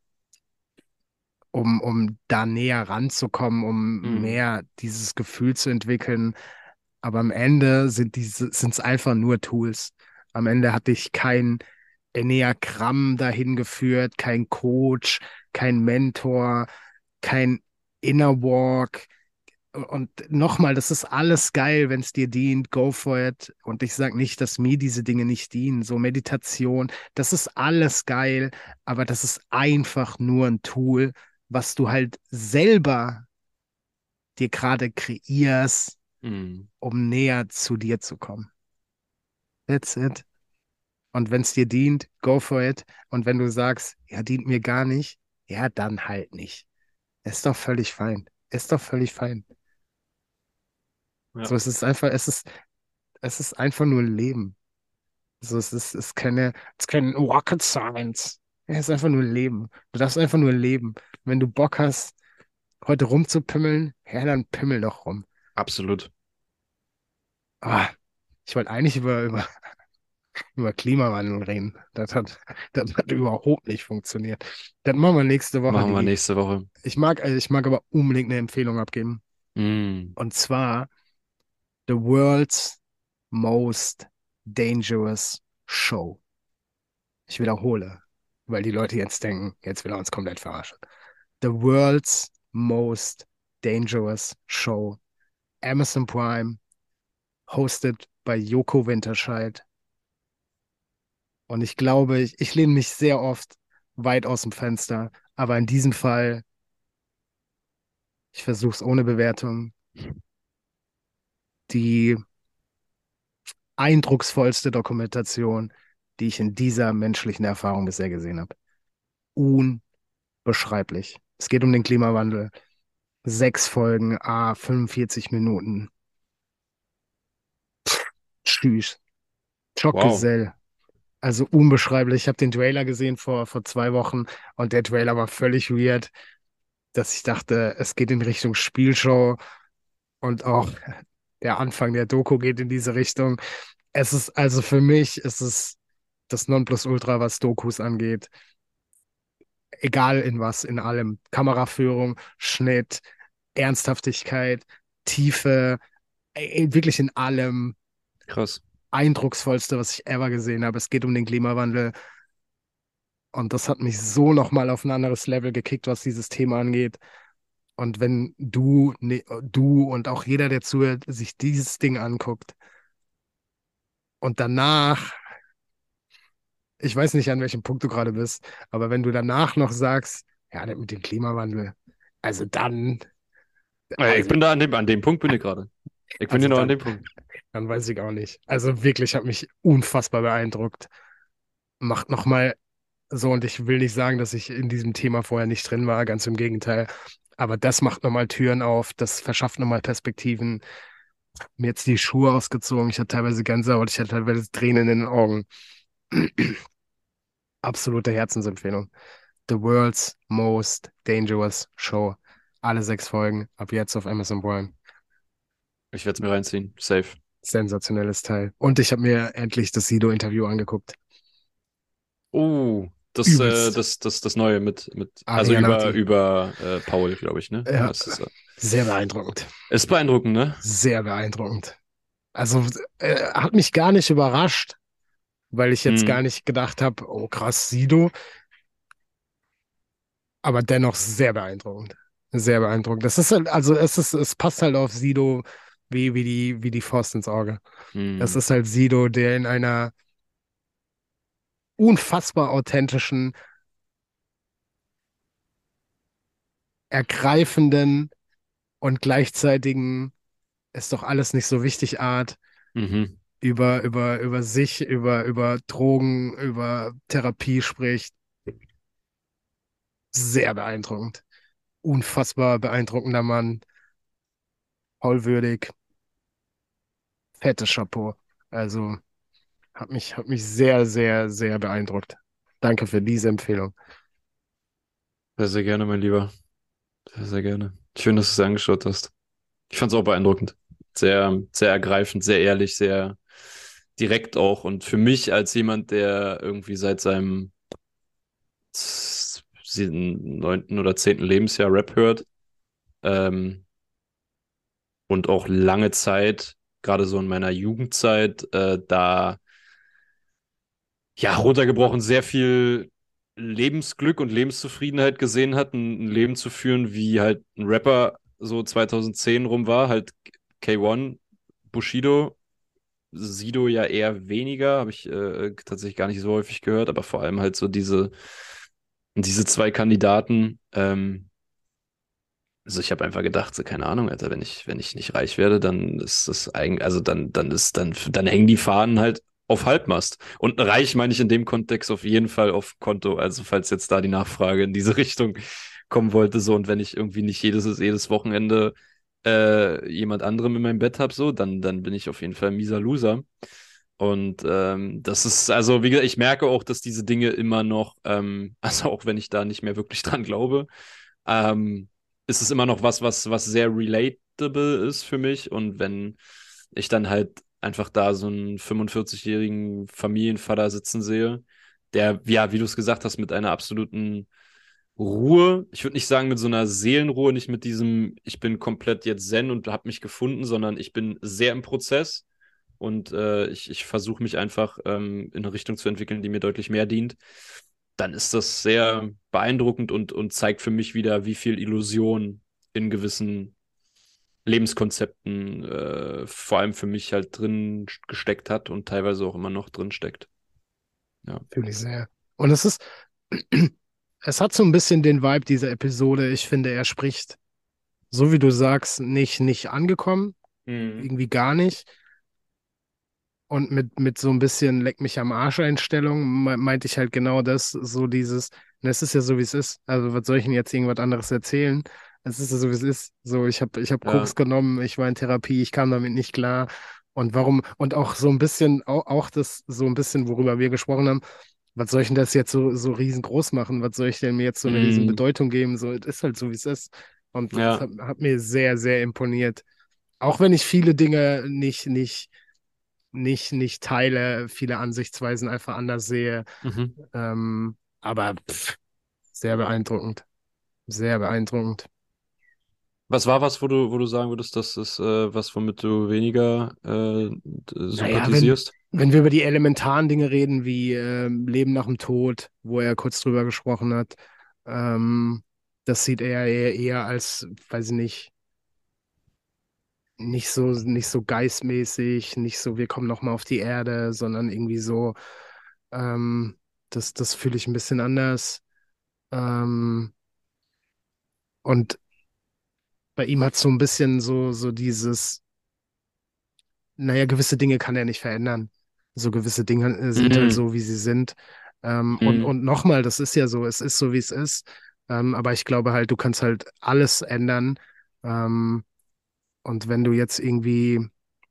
um da näher ranzukommen, um Hm. mehr dieses Gefühl zu entwickeln. Aber am Ende sind es einfach nur Tools. Am Ende hat dich kein Enneagramm dahin geführt, kein Coach, kein Mentor, kein Inner Walk. Und nochmal, das ist alles geil, wenn es dir dient, go for it. Und ich sage nicht, dass mir diese Dinge nicht dienen. So Meditation, das ist alles geil, aber das ist einfach nur ein Tool, was du halt selber dir gerade kreierst, Hm. um näher zu dir zu kommen. That's it. Und wenn es dir dient, go for it. Und wenn du sagst, ja, dient mir gar nicht, ja, dann halt nicht. Ist doch völlig fein. Ist doch völlig fein. Ja, So, es ist einfach nur Leben. So, es ist kein Rocket Science. Es ist einfach nur Leben. Du darfst einfach nur leben. Wenn du Bock hast, heute rumzupimmeln, ja, dann pimmel doch rum. absolut. Ah, ich wollte eigentlich über Klimawandel reden. Das hat überhaupt nicht funktioniert. Das machen wir nächste Woche, Machen wir Digi. nächste Woche. Ich mag aber unbedingt eine Empfehlung abgeben. Hm. Und zwar The World's Most Dangerous Show. Ich wiederhole, weil die Leute jetzt denken, jetzt will er uns komplett verarschen. The World's Most Dangerous Show. Amazon Prime, hosted bei Joko Winterscheid. Und ich glaube, ich lehne mich sehr oft weit aus dem Fenster, aber in diesem Fall, ich versuche es ohne Bewertung, die eindrucksvollste Dokumentation, die ich in dieser menschlichen Erfahrung bisher gesehen habe. Unbeschreiblich. Es geht um den Klimawandel. 6 Folgen, 45 Minuten. Tschüss. Wow. Schockgesell. Also unbeschreiblich. Ich habe den Trailer gesehen vor 2 Wochen und der Trailer war völlig weird, dass ich dachte, es geht in Richtung Spielshow und auch der Anfang der Doku geht in diese Richtung. Es ist also für mich, es ist das Nonplusultra, was Dokus angeht. Egal in was, in allem. Kameraführung, Schnitt, Ernsthaftigkeit, Tiefe, wirklich in allem. Krass. Eindrucksvollste, was ich ever gesehen habe. Es geht um den Klimawandel und das hat mich so nochmal auf ein anderes Level gekickt, was dieses Thema angeht. Und wenn du und auch jeder, der zuhört, sich dieses Ding anguckt und danach, ich weiß nicht, an welchem Punkt du gerade bist, aber wenn du danach noch sagst, ja, das mit dem Klimawandel, also dann, Ich also, bin da an dem Punkt bin ich gerade. Ich bin also hier noch an dann, dem Punkt. dann weiß ich auch nicht. Also wirklich hat mich unfassbar beeindruckt. Macht nochmal so, und ich will nicht sagen, dass ich in diesem Thema vorher nicht drin war, ganz im Gegenteil. Aber das macht nochmal Türen auf, das verschafft nochmal Perspektiven. Mir jetzt die Schuhe ausgezogen, ich hatte teilweise Gänsehaut, ich hatte teilweise Tränen in den Augen. Absolute Herzensempfehlung. The World's Most Dangerous Show. Alle 6 Folgen, ab jetzt auf Amazon Prime. Ich werde es mir reinziehen. Safe. Sensationelles Teil. Und ich habe mir endlich das Sido-Interview angeguckt. Übelst. Das Neue also Arianati. über Paul, glaube ich, ne? Ja, Das ist, sehr beeindruckend. ist beeindruckend, ne? Sehr beeindruckend. Also hat mich gar nicht überrascht, weil ich jetzt gar Hm. nicht gedacht habe, oh krass, Sido, aber dennoch sehr beeindruckend. Sehr beeindruckend. Das ist halt, also es passt halt auf Sido wie die Faust ins Auge. Das Hm. ist halt Sido, der in einer unfassbar authentischen, ergreifenden und gleichzeitigen, ist doch alles nicht so wichtig Art Mhm. über sich, über Drogen, über Therapie spricht. Sehr beeindruckend. unfassbar beeindruckender Mann, vollwürdig, fettes Chapeau. Also hat mich sehr, sehr, sehr beeindruckt. Danke für diese Empfehlung. Sehr, sehr gerne, mein Lieber. Sehr, sehr gerne. Schön, dass du es angeschaut hast. Ich fand es auch beeindruckend. Sehr, sehr ergreifend, sehr ehrlich, sehr direkt auch. Und für mich als jemand, der irgendwie seit seinem 9. oder 10. Lebensjahr Rap hört, ähm, und auch lange Zeit, gerade so in meiner Jugendzeit, da ja runtergebrochen sehr viel Lebensglück und Lebenszufriedenheit gesehen hat, ein Leben zu führen, wie halt ein Rapper so 2010 rum war, halt K1, Bushido, Sido ja eher weniger, habe ich tatsächlich gar nicht so häufig gehört, aber vor allem halt so diese zwei Kandidaten. Also ich habe einfach gedacht, so keine Ahnung, Alter, wenn ich nicht reich werde, dann ist das eigentlich, also dann hängen die Fahnen halt auf Halbmast. Und reich meine ich in dem Kontext auf jeden Fall auf Konto. Also falls jetzt da die Nachfrage in diese Richtung kommen wollte, so und wenn ich irgendwie nicht jedes Wochenende jemand anderem in meinem Bett habe, so, dann bin ich auf jeden Fall ein mieser Loser. Und das ist, also wie gesagt, ich merke auch, dass diese Dinge immer noch, also auch wenn ich da nicht mehr wirklich dran glaube, ähm, ist es immer noch was sehr relatable ist für mich. Und wenn ich dann halt einfach da so einen 45-jährigen Familienvater sitzen sehe, der, ja, wie du es gesagt hast, mit einer absoluten Ruhe, ich würde nicht sagen mit so einer Seelenruhe, nicht mit diesem, ich bin komplett jetzt Zen und habe mich gefunden, sondern ich bin sehr im Prozess und ich versuche mich einfach in eine Richtung zu entwickeln, die mir deutlich mehr dient, dann ist das sehr beeindruckend und zeigt für mich wieder, wie viel Illusion in gewissen Lebenskonzepten vor allem für mich halt drin gesteckt hat und teilweise auch immer noch drin steckt. Ja. Fühle ich sehr. Und es hat so ein bisschen den Vibe dieser Episode. Ich finde, er spricht, so wie du sagst, nicht angekommen, Mhm. irgendwie gar nicht. Und mit so ein bisschen Leck mich am Arsch-Einstellung meinte ich halt genau das, so dieses, na, es ist ja so, wie es ist. Also, was soll ich denn jetzt irgendwas anderes erzählen? Es ist ja so, wie es ist. So, ich hab Ja. Koks genommen, ich war in Therapie, ich kam damit nicht klar. Und warum, und auch so ein bisschen, auch das, so ein bisschen, worüber wir gesprochen haben, was soll ich denn das jetzt so riesengroß machen? Was soll ich denn mir jetzt so eine riesen Mhm. Bedeutung geben? So, es ist halt so, wie es ist. Und es Ja. hat mir sehr, sehr imponiert. Auch wenn ich viele Dinge nicht teile, viele Ansichtsweisen einfach anders sehe. Mhm. Aber sehr beeindruckend. Sehr beeindruckend. Was war was, wo du sagen würdest, das ist was, womit du weniger Naja, wenn, sympathisierst? wenn wir über die elementaren Dinge reden, wie Leben nach dem Tod, wo er kurz drüber gesprochen hat, ähm, das sieht er eher als, weiß ich nicht so geistmäßig, nicht so, wir kommen nochmal auf die Erde, sondern irgendwie so, ähm, das fühle ich ein bisschen anders. Ähm, und bei ihm hat so ein bisschen so dieses, naja, gewisse Dinge kann er nicht verändern. So gewisse Dinge sind halt Mhm. so, wie sie sind. Und, Mhm. und nochmal, das ist ja so, es ist so, wie es ist. Aber ich glaube halt, du kannst halt alles ändern. Ähm, und wenn du jetzt irgendwie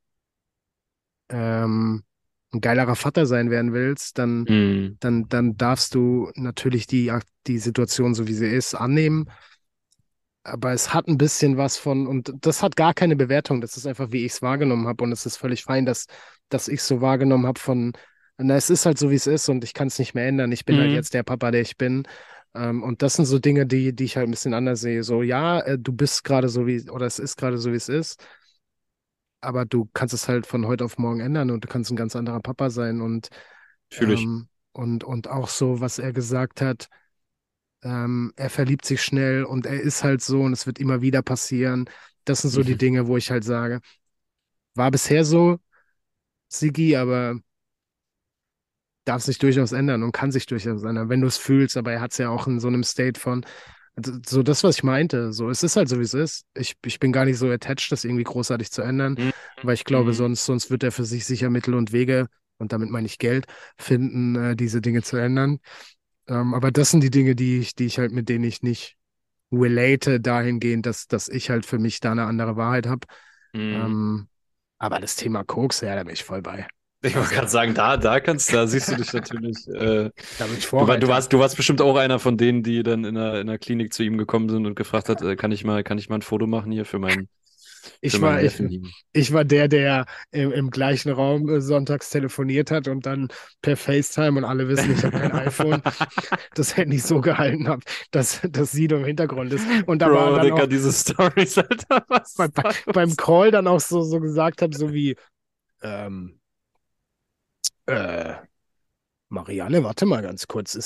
ähm, ein geilerer Vater sein werden willst, dann, Mhm. dann, dann darfst du natürlich die Situation, so wie sie ist, annehmen. Aber es hat ein bisschen was von, und das hat gar keine Bewertung, das ist einfach, wie ich es wahrgenommen habe. Und es ist völlig fein, dass ich es so wahrgenommen habe von, na, es ist halt so, wie es ist und ich kann es nicht mehr ändern. Ich bin halt Mhm. jetzt der Papa, der ich bin. Und das sind so Dinge, die ich halt ein bisschen anders sehe. So, ja, du bist gerade so wie, oder es ist gerade so, wie es ist, aber du kannst es halt von heute auf morgen ändern und du kannst ein ganz anderer Papa sein. Fühle ich. Und auch so, was er gesagt hat, er verliebt sich schnell und er ist halt so und es wird immer wieder passieren. Das sind so die Mhm. Dinge, wo ich halt sage, war bisher so, Sigi, aber darf sich durchaus ändern und kann sich durchaus ändern, wenn du es fühlst. Aber er hat es ja auch in so einem State von, also so das, was ich meinte. So, es ist halt so, wie es ist. Ich bin gar nicht so attached, das irgendwie großartig zu ändern, Mhm. weil ich glaube, Mhm. sonst wird er für sich sicher Mittel und Wege, und damit meine ich Geld, finden, diese Dinge zu ändern. Aber das sind die Dinge, die ich halt, mit denen ich nicht relate dahingehend, dass ich halt für mich da eine andere Wahrheit habe. Mhm. Ähm, aber das Thema Koks, ja, da bin ich voll bei. Ich wollte Also, gerade sagen, da siehst du dich natürlich. da bin ich Du Vorreiter. warst bestimmt auch einer von denen, die dann in der Klinik zu ihm gekommen sind und gefragt hat, kann ich mal ein Foto machen hier für Ich meinen war, ich, Neffen hier. ich war der im gleichen Raum sonntags telefoniert hat und dann per FaceTime, und alle wissen, ich habe kein iPhone, das Handy so gehalten habe, dass das Sido im Hintergrund ist. Und da war Bro, dann Digga, auch diese Stories, Alter, was ist da beim los? Call dann auch so gesagt habe, so wie, ähm, äh, Marianne, warte mal ganz kurz,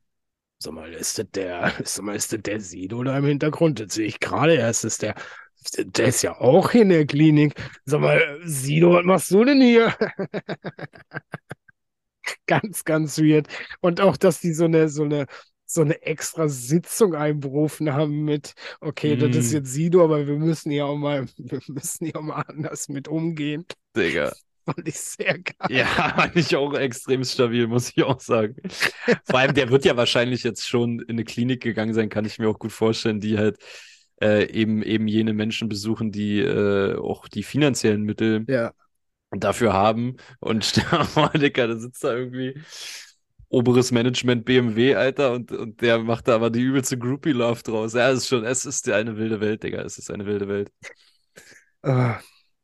ist das der Sido da im Hintergrund? Das sehe ich gerade erst, der ist ja auch hier in der Klinik. Sag mal, Sido, was machst du denn hier? Ganz, ganz weird. Und auch, dass die so eine extra Sitzung einberufen haben mit, okay, das ist Mm, jetzt Sido, aber wir müssen hier auch mal anders mit umgehen. Digga. Fand ich sehr Ja, geil. fand ich auch extrem stabil, muss ich auch sagen. Vor allem, der wird ja wahrscheinlich jetzt schon in eine Klinik gegangen sein, kann ich mir auch gut vorstellen, die halt eben jene Menschen besuchen, die auch die finanziellen Mittel Ja. dafür haben. Und stell dir mal vor, Digga, da sitzt da irgendwie oberes Management BMW, Alter, und der macht da aber die übelste Groupie-Love draus. Ja, es ist eine wilde Welt, Digga, es ist eine wilde Welt. Ah,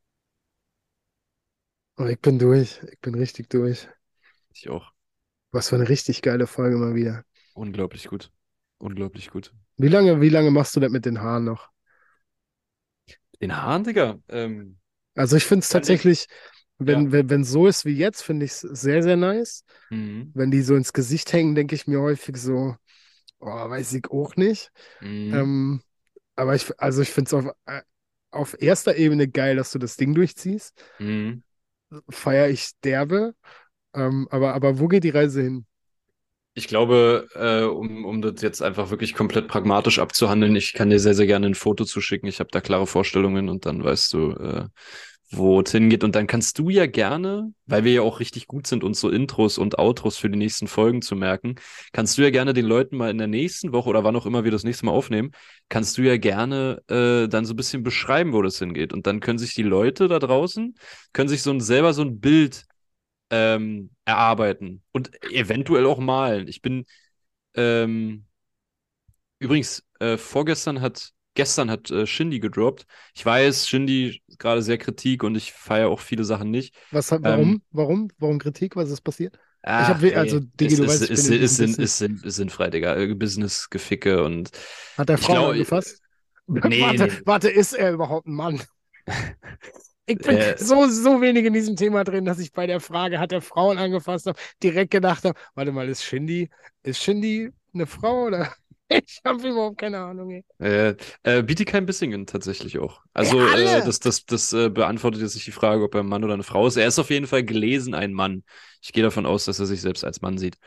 und ich bin durch. Ich bin richtig durch. Ich auch. Was für eine richtig geile Folge mal wieder. Unglaublich gut. Unglaublich gut. Wie lange machst du das mit den Haaren noch? Den Hahn, Digga. Also ich finde es Kann ich. tatsächlich, Ja. wenn so ist wie jetzt, finde ich es sehr, sehr nice. Mhm. Wenn die so ins Gesicht hängen, denke ich mir häufig so, oh, weiß ich auch nicht. Mhm. Ähm, aber ich finde es auf erster Ebene geil, dass du das Ding durchziehst. Mhm. Feiere ich derbe. Aber wo geht die Reise hin? Ich glaube, um das jetzt einfach wirklich komplett pragmatisch abzuhandeln, ich kann dir sehr, sehr gerne ein Foto zuschicken. Ich habe da klare Vorstellungen und dann weißt du, wo es hingeht. Und dann kannst du ja gerne, weil wir ja auch richtig gut sind, uns so Intros und Outros für die nächsten Folgen zu merken, kannst du ja gerne den Leuten mal in der nächsten Woche oder wann auch immer wir das nächste Mal aufnehmen, kannst du ja gerne dann so ein bisschen beschreiben, wo das hingeht. Und dann können sich die Leute da draußen, können sich selber so ein Bild erarbeiten und eventuell auch malen. Ähm, übrigens, gestern hat Shindy gedroppt. Ich weiß, Shindy ist gerade sehr Kritik und ich feiere auch viele Sachen nicht. Ähm, Warum Kritik? Was ist passiert? ach, Also, ey, Digi, du weißt, ich bin in diesem Business. es sind frei, Digga. Business-Geficke und Hat er ich Frauen glaube, angefasst? nee, Warte, nee. warte, ist er überhaupt ein Mann? Ich bin Äh, so wenig in diesem Thema drin, dass ich bei der Frage, hat er Frauen angefasst habe, direkt gedacht habe, warte mal, ist Shindy eine Frau oder? Ich habe überhaupt keine Ahnung, ey. Bietigheim-Bissingen tatsächlich auch. Ey, Also, alle! das beantwortet jetzt nicht die Frage, ob er ein Mann oder eine Frau ist. Er ist auf jeden Fall gelesen ein Mann. Ich gehe davon aus, dass er sich selbst als Mann sieht.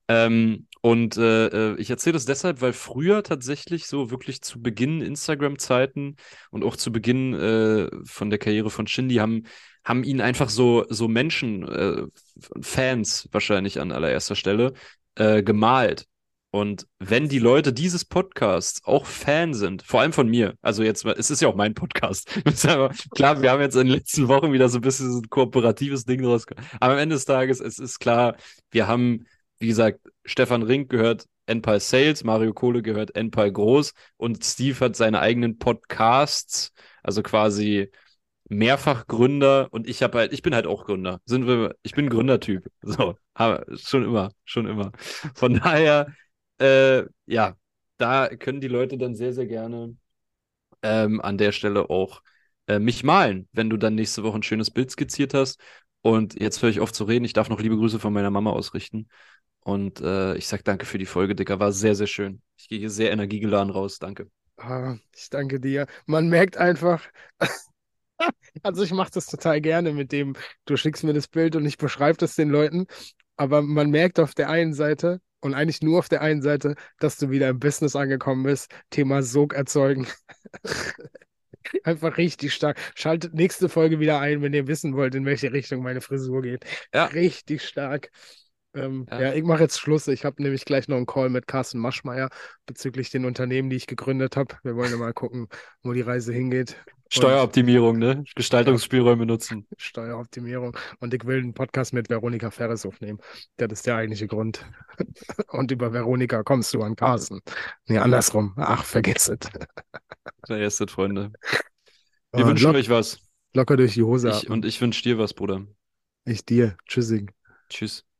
Ich erzähle das deshalb, weil früher tatsächlich so wirklich zu Beginn Instagram-Zeiten und auch zu Beginn von der Karriere von Shindy haben ihn einfach so Menschen, Fans wahrscheinlich an allererster Stelle, gemalt. Und wenn die Leute dieses Podcasts auch Fan sind, vor allem von mir, also jetzt, es ist ja auch mein Podcast. Aber klar, wir haben jetzt in den letzten Wochen wieder so ein bisschen so ein kooperatives Ding draus. Aber am Ende des Tages, es ist klar, wir haben, wie gesagt, Stefan Rink gehört Enpal Sales, Mario Kohle gehört Enpal Groß und Steve hat seine eigenen Podcasts, also quasi mehrfach Gründer und ich bin halt auch Gründer. Ich bin ein Gründertyp. So, schon immer, schon immer. Von daher, ja, da können die Leute dann sehr, sehr gerne an der Stelle auch mich malen, wenn du dann nächste Woche ein schönes Bild skizziert hast. Und jetzt höre ich auf zu reden. Ich darf noch liebe Grüße von meiner Mama ausrichten. Und ich sag danke für die Folge, Dicker. War sehr, sehr schön. Ich gehe hier sehr energiegeladen raus. Danke. Ich danke dir. Man merkt einfach, also ich mache das total gerne mit dem, du schickst mir das Bild und ich beschreibe das den Leuten, aber man merkt auf der einen Seite und eigentlich nur auf der einen Seite, dass du wieder im Business angekommen bist. Thema Sog erzeugen. Einfach richtig stark. Schaltet nächste Folge wieder ein, wenn ihr wissen wollt, in welche Richtung meine Frisur geht. Ja, Richtig stark. Ja. Ja, ich mache jetzt Schluss. Ich habe nämlich gleich noch einen Call mit Carsten Maschmeyer bezüglich den Unternehmen, die ich gegründet habe. Wir wollen ja mal gucken, wo die Reise hingeht. Und Steueroptimierung, ne? Steuer, Gestaltungsspielräume nutzen. Steueroptimierung. Und ich will einen Podcast mit Veronika Ferres aufnehmen. Das ist der eigentliche Grund. Und über Veronika kommst du an Carsten. Nee, andersrum. Ach, vergiss es. Der erste, Freunde. Wir Und wünschen euch was. locker durch die Hose Ich atmen. und ich wünsche dir was, Bruder. Ich dir. Tschüssing. Tschüss.